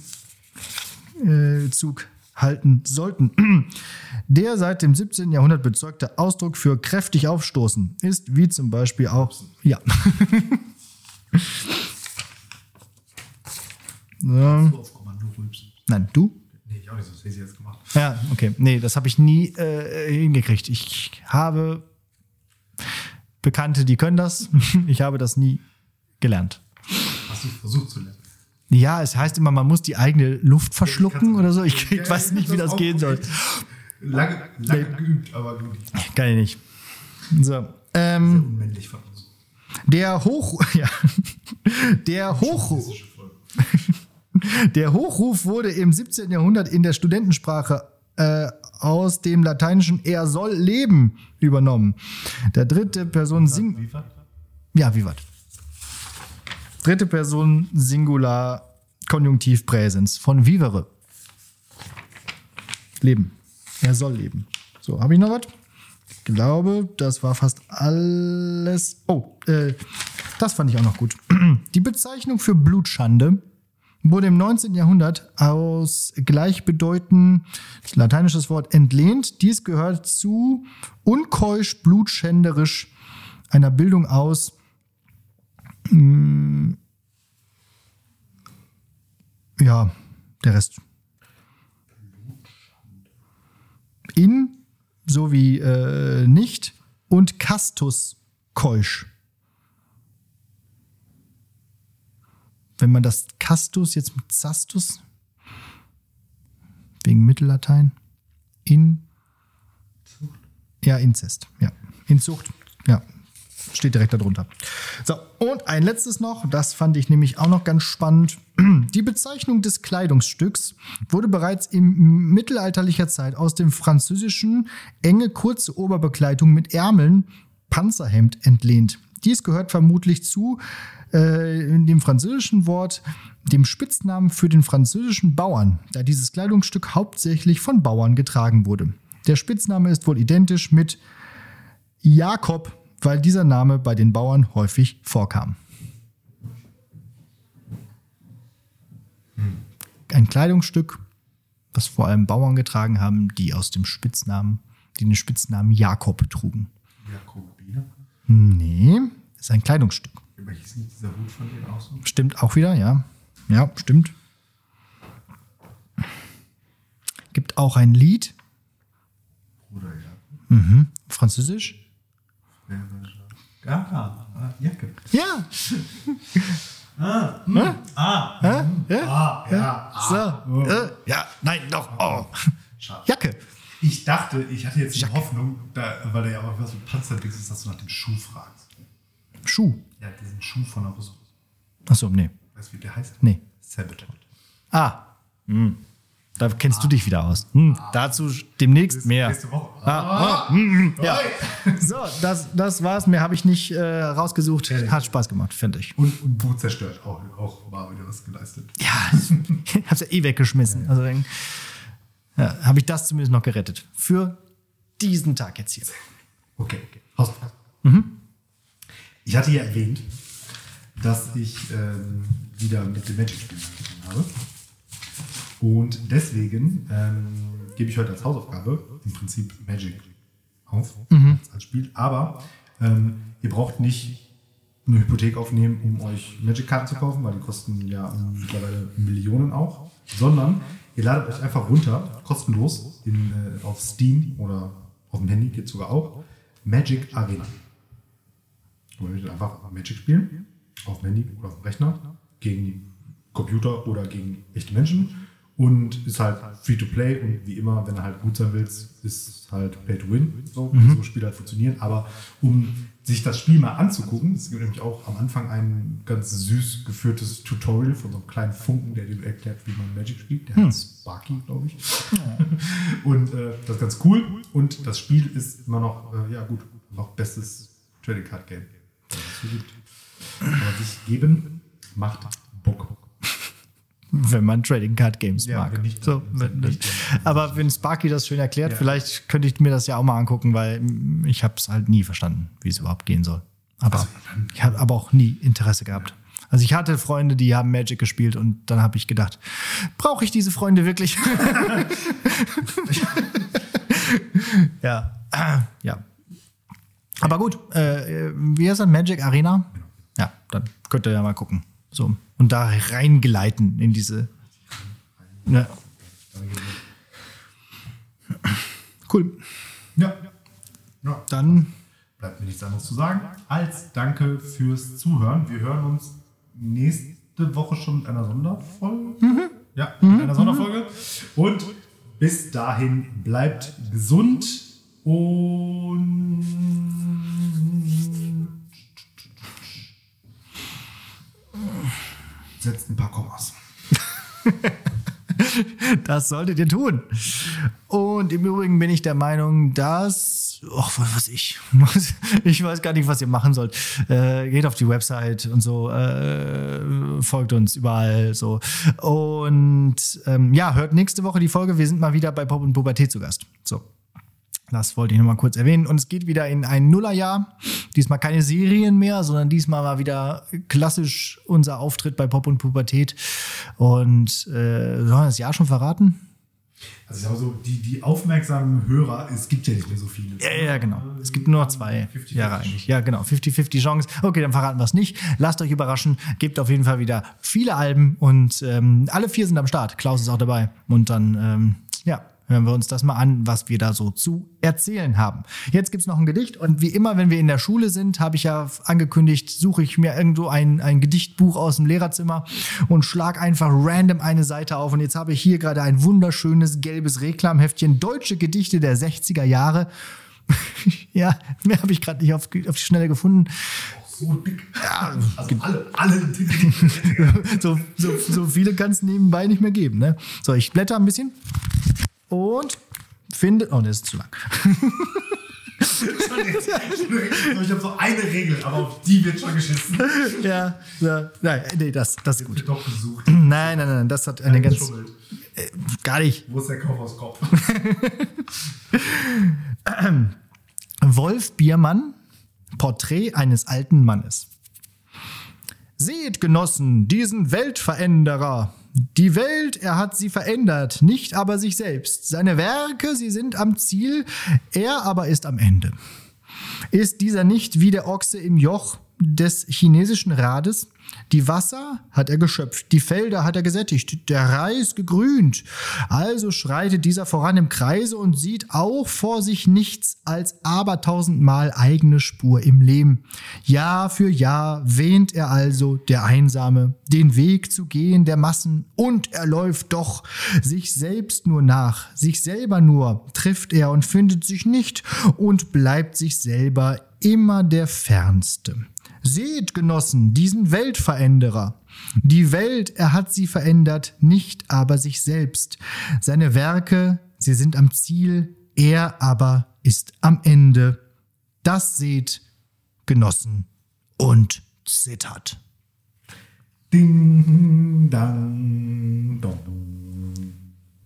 Speaker 2: Einzug halten sollten. Der seit dem siebzehnten Jahrhundert bezeugte Ausdruck für kräftig aufstoßen ist wie zum Beispiel auch. Ja. So.
Speaker 1: Auf Kommando rülpsen.
Speaker 2: Nein, du?
Speaker 1: Nee, ich auch nicht, so hätte ich jetzt gemacht.
Speaker 2: Ja, okay. Nee, das habe ich nie äh, hingekriegt. Ich habe Bekannte, die können das. Ich habe das nie gelernt.
Speaker 1: Hast du versucht zu lernen?
Speaker 2: Ja, es heißt immer, man muss die eigene Luft verschlucken oder so. Ich, ich
Speaker 1: Ja,
Speaker 2: weiß nicht, wie das gehen soll.
Speaker 1: Lange, lange geübt, aber gut.
Speaker 2: Kann ich nicht. So.
Speaker 1: Sehr
Speaker 2: Ähm,
Speaker 1: unmännlich von uns.
Speaker 2: der Hoch... Ja. Der Hochruf... Der Hochruf wurde im siebzehnten Jahrhundert in der Studentensprache äh, aus dem lateinischen er soll leben übernommen. Der dritte Person Sing...
Speaker 1: Wie war?
Speaker 2: Ja, vivat. Dritte Person Singular Konjunktiv Präsens von vivere. Leben. Er soll leben. So, habe ich noch was? Ich glaube, das war fast alles. Oh, äh, das fand ich auch noch gut. Die Bezeichnung für Blutschande wurde im neunzehnten Jahrhundert aus gleichbedeutend, lateinisches Wort, entlehnt. Dies gehört zu unkeusch, blutschänderisch, einer Bildung aus mh, ja, der Rest. In sowie äh, nicht und Castus keusch. Wenn man das Castus jetzt mit Zastus, wegen Mittellatein, in, ja, Inzest, ja, Inzucht, ja, steht direkt darunter. So, und ein letztes noch, das fand ich nämlich auch noch ganz spannend. Die Bezeichnung des Kleidungsstücks wurde bereits in mittelalterlicher Zeit aus dem französischen enge, kurze Oberbekleidung mit Ärmeln, Panzerhemd entlehnt. Dies gehört vermutlich zu äh, dem französischen Wort, dem Spitznamen für den französischen Bauern, da dieses Kleidungsstück hauptsächlich von Bauern getragen wurde. Der Spitzname ist wohl identisch mit Jakob, weil dieser Name bei den Bauern häufig vorkam. Ein Kleidungsstück, das vor allem Bauern getragen haben, die aus dem Spitznamen, die den Spitznamen Jakob trugen.
Speaker 1: Jakobiner?
Speaker 2: Nee, ist ein Kleidungsstück.
Speaker 1: Aber hieß nicht dieser Hut von denen auch so?
Speaker 2: Stimmt auch wieder, ja. Ja, stimmt. Gibt auch ein Lied.
Speaker 1: Bruder, ja.
Speaker 2: Mhm. Französisch.
Speaker 1: Ja, ah, Jacke.
Speaker 2: Ja.
Speaker 1: Ah,
Speaker 2: Hä?
Speaker 1: ah,
Speaker 2: Ja? Ja?
Speaker 1: ah, ja.
Speaker 2: So.
Speaker 1: Oh.
Speaker 2: Äh, ja, nein, doch. Oh.
Speaker 1: Schade.
Speaker 2: Jacke.
Speaker 1: Ich dachte, ich hatte jetzt die
Speaker 2: Jacke.
Speaker 1: Hoffnung, da, weil da ja auch was mit Panzerdings ist, dass du nach dem Schuh fragst.
Speaker 2: Schuh.
Speaker 1: Ja, diesen Schuh von der Rüstung.
Speaker 2: Achso, nee.
Speaker 1: Weißt du, wie der heißt?
Speaker 2: Nee.
Speaker 1: Sabaton.
Speaker 2: Ah. Hm. Da kennst du dich wieder aus. Hm. Dazu demnächst mehr.
Speaker 1: Nächste Woche.
Speaker 2: Ah, ah, mm, mm, ja. So, das, das war's. Mehr habe ich nicht äh, rausgesucht. Hat Spaß gemacht, finde ich.
Speaker 1: Und, und Boot zerstört. Auch, auch war wieder was geleistet.
Speaker 2: Ja, ich hab's ja eh weggeschmissen. Also dann ja, habe ich das zumindest noch gerettet. Für diesen Tag jetzt hier.
Speaker 1: Okay, okay. Hausaufgaben.
Speaker 2: Mhm.
Speaker 1: Ich hatte ja erwähnt, dass ich ähm, wieder mit dem Magic-Spiel angefangen habe. Und deswegen ähm, gebe ich heute als Hausaufgabe im Prinzip Magic auf mhm. als Spiel. Aber ähm, ihr braucht nicht eine Hypothek aufnehmen, um euch Magic-Karten zu kaufen, weil die kosten ja mittlerweile Millionen auch. Sondern ihr ladet euch einfach runter, kostenlos, in, äh, auf Steam oder auf dem Handy, geht sogar auch, Magic Arena. Wo ihr einfach Magic spielen, auf dem Handy oder auf dem Rechner, gegen Computer oder gegen echte Menschen. Und ist halt Free-to-Play und wie immer, wenn du halt gut sein willst, ist halt Pay-to-Win, so wie mhm. so Spiele halt funktionieren. Aber um sich das Spiel mal anzugucken, es gibt nämlich auch am Anfang ein ganz süß geführtes Tutorial von so einem kleinen Funken, der dir erklärt, wie man Magic spielt. Der mhm. heißt Sparky, glaube ich. Ja. Und äh, das ist ganz cool. Und das Spiel ist immer noch, äh, ja gut, noch bestes Trading Card Game, das es hier gibt. Aber sich geben macht Bock.
Speaker 2: Wenn man Trading Card Games
Speaker 1: ja,
Speaker 2: mag.
Speaker 1: Wenn nicht,
Speaker 2: so, wenn nicht. Aber wenn Sparky das schön erklärt, ja. vielleicht könnte ich mir das ja auch mal angucken, weil ich habe es halt nie verstanden, wie es überhaupt gehen soll. Aber also, ich habe aber auch nie Interesse gehabt. Also ich hatte Freunde, die haben Magic gespielt und dann habe ich gedacht, brauche ich diese Freunde wirklich? ja, ja. Aber gut, äh, wie heißt das? Magic Arena? Ja, dann könnt ihr ja mal gucken. So. Und da reingeleiten in diese. Ja. Cool.
Speaker 1: Ja. ja.
Speaker 2: Dann
Speaker 1: bleibt mir nichts anderes zu sagen als danke fürs Zuhören. Wir hören uns nächste Woche schon mit einer Sonderfolge. Mhm. Ja, mit mhm. einer Sonderfolge. Und bis dahin bleibt gesund und setzt ein paar Kommas.
Speaker 2: Das solltet ihr tun. Und im Übrigen bin ich der Meinung, dass, oh, was weiß ich, ich weiß gar nicht, was ihr machen sollt. Äh, geht auf die Website und so, äh, folgt uns überall so. Und ähm, ja, hört nächste Woche die Folge. Wir sind mal wieder bei Pop und Pubertät zu Gast. So. Das wollte ich noch mal kurz erwähnen. Und es geht wieder in ein Nullerjahr. Diesmal keine Serien mehr, sondern diesmal mal wieder klassisch unser Auftritt bei Pop und Pubertät. Und äh, sollen wir das Jahr schon verraten?
Speaker 1: Also ich sag mal so, die, die aufmerksamen Hörer, es gibt ja nicht mehr so viele.
Speaker 2: Ja, ja, genau. Es gibt nur noch zwei fünfzig Jahre eigentlich. Ja, genau. fünfzig fünfzig Chance. Okay, dann verraten wir es nicht. Lasst euch überraschen. Gebt auf jeden Fall wieder viele Alben. Und ähm, alle vier sind am Start. Klaus ist auch dabei. Und dann, ähm, ja, hören wir uns das mal an, was wir da so zu erzählen haben. Jetzt gibt's noch ein Gedicht und wie immer, wenn wir in der Schule sind, habe ich ja angekündigt, suche ich mir irgendwo ein, ein Gedichtbuch aus dem Lehrerzimmer und schlag einfach random eine Seite auf. Und jetzt habe ich hier gerade ein wunderschönes gelbes Reklamheftchen, deutsche Gedichte der sechziger Jahre. Ja, mehr habe ich gerade nicht auf, auf die Schnelle gefunden.
Speaker 1: So dick. Ja, also alle, alle dick.
Speaker 2: so, so, so viele kann es nebenbei nicht mehr geben. Ne? So, ich blätter ein bisschen. Und finde. Oh, das ist zu lang.
Speaker 1: Ich habe so eine Regel, aber auf die wird schon geschissen.
Speaker 2: Ja, ja, nein, nee, das, das ist gut.
Speaker 1: Doch gesucht.
Speaker 2: Nein, nein, nein, das hat eine ganz. Äh, gar nicht.
Speaker 1: Wo ist der Kaufhauskopf?
Speaker 2: Wolf Biermann, Porträt eines alten Mannes. Seht, Genossen, diesen Weltveränderer. Die Welt, er hat sie verändert, nicht aber sich selbst. Seine Werke, sie sind am Ziel, er aber ist am Ende. Ist dieser nicht wie der Ochse im Joch des chinesischen Rades? Die Wasser hat er geschöpft, die Felder hat er gesättigt, der Reis gegrünt. Also schreitet dieser voran im Kreise und sieht auch vor sich nichts als abertausendmal eigene Spur im Lehm. Jahr für Jahr wähnt er also, der Einsame, den Weg zu gehen der Massen, und er läuft doch sich selbst nur nach, sich selber nur trifft er und findet sich nicht und bleibt sich selber immer der Fernste. Seht, Genossen, diesen Weltveränderer. Die Welt, er hat sie verändert, nicht aber sich selbst. Seine Werke, sie sind am Ziel, er aber ist am Ende. Das seht, Genossen, und zittert.
Speaker 1: Ding, dang, dong.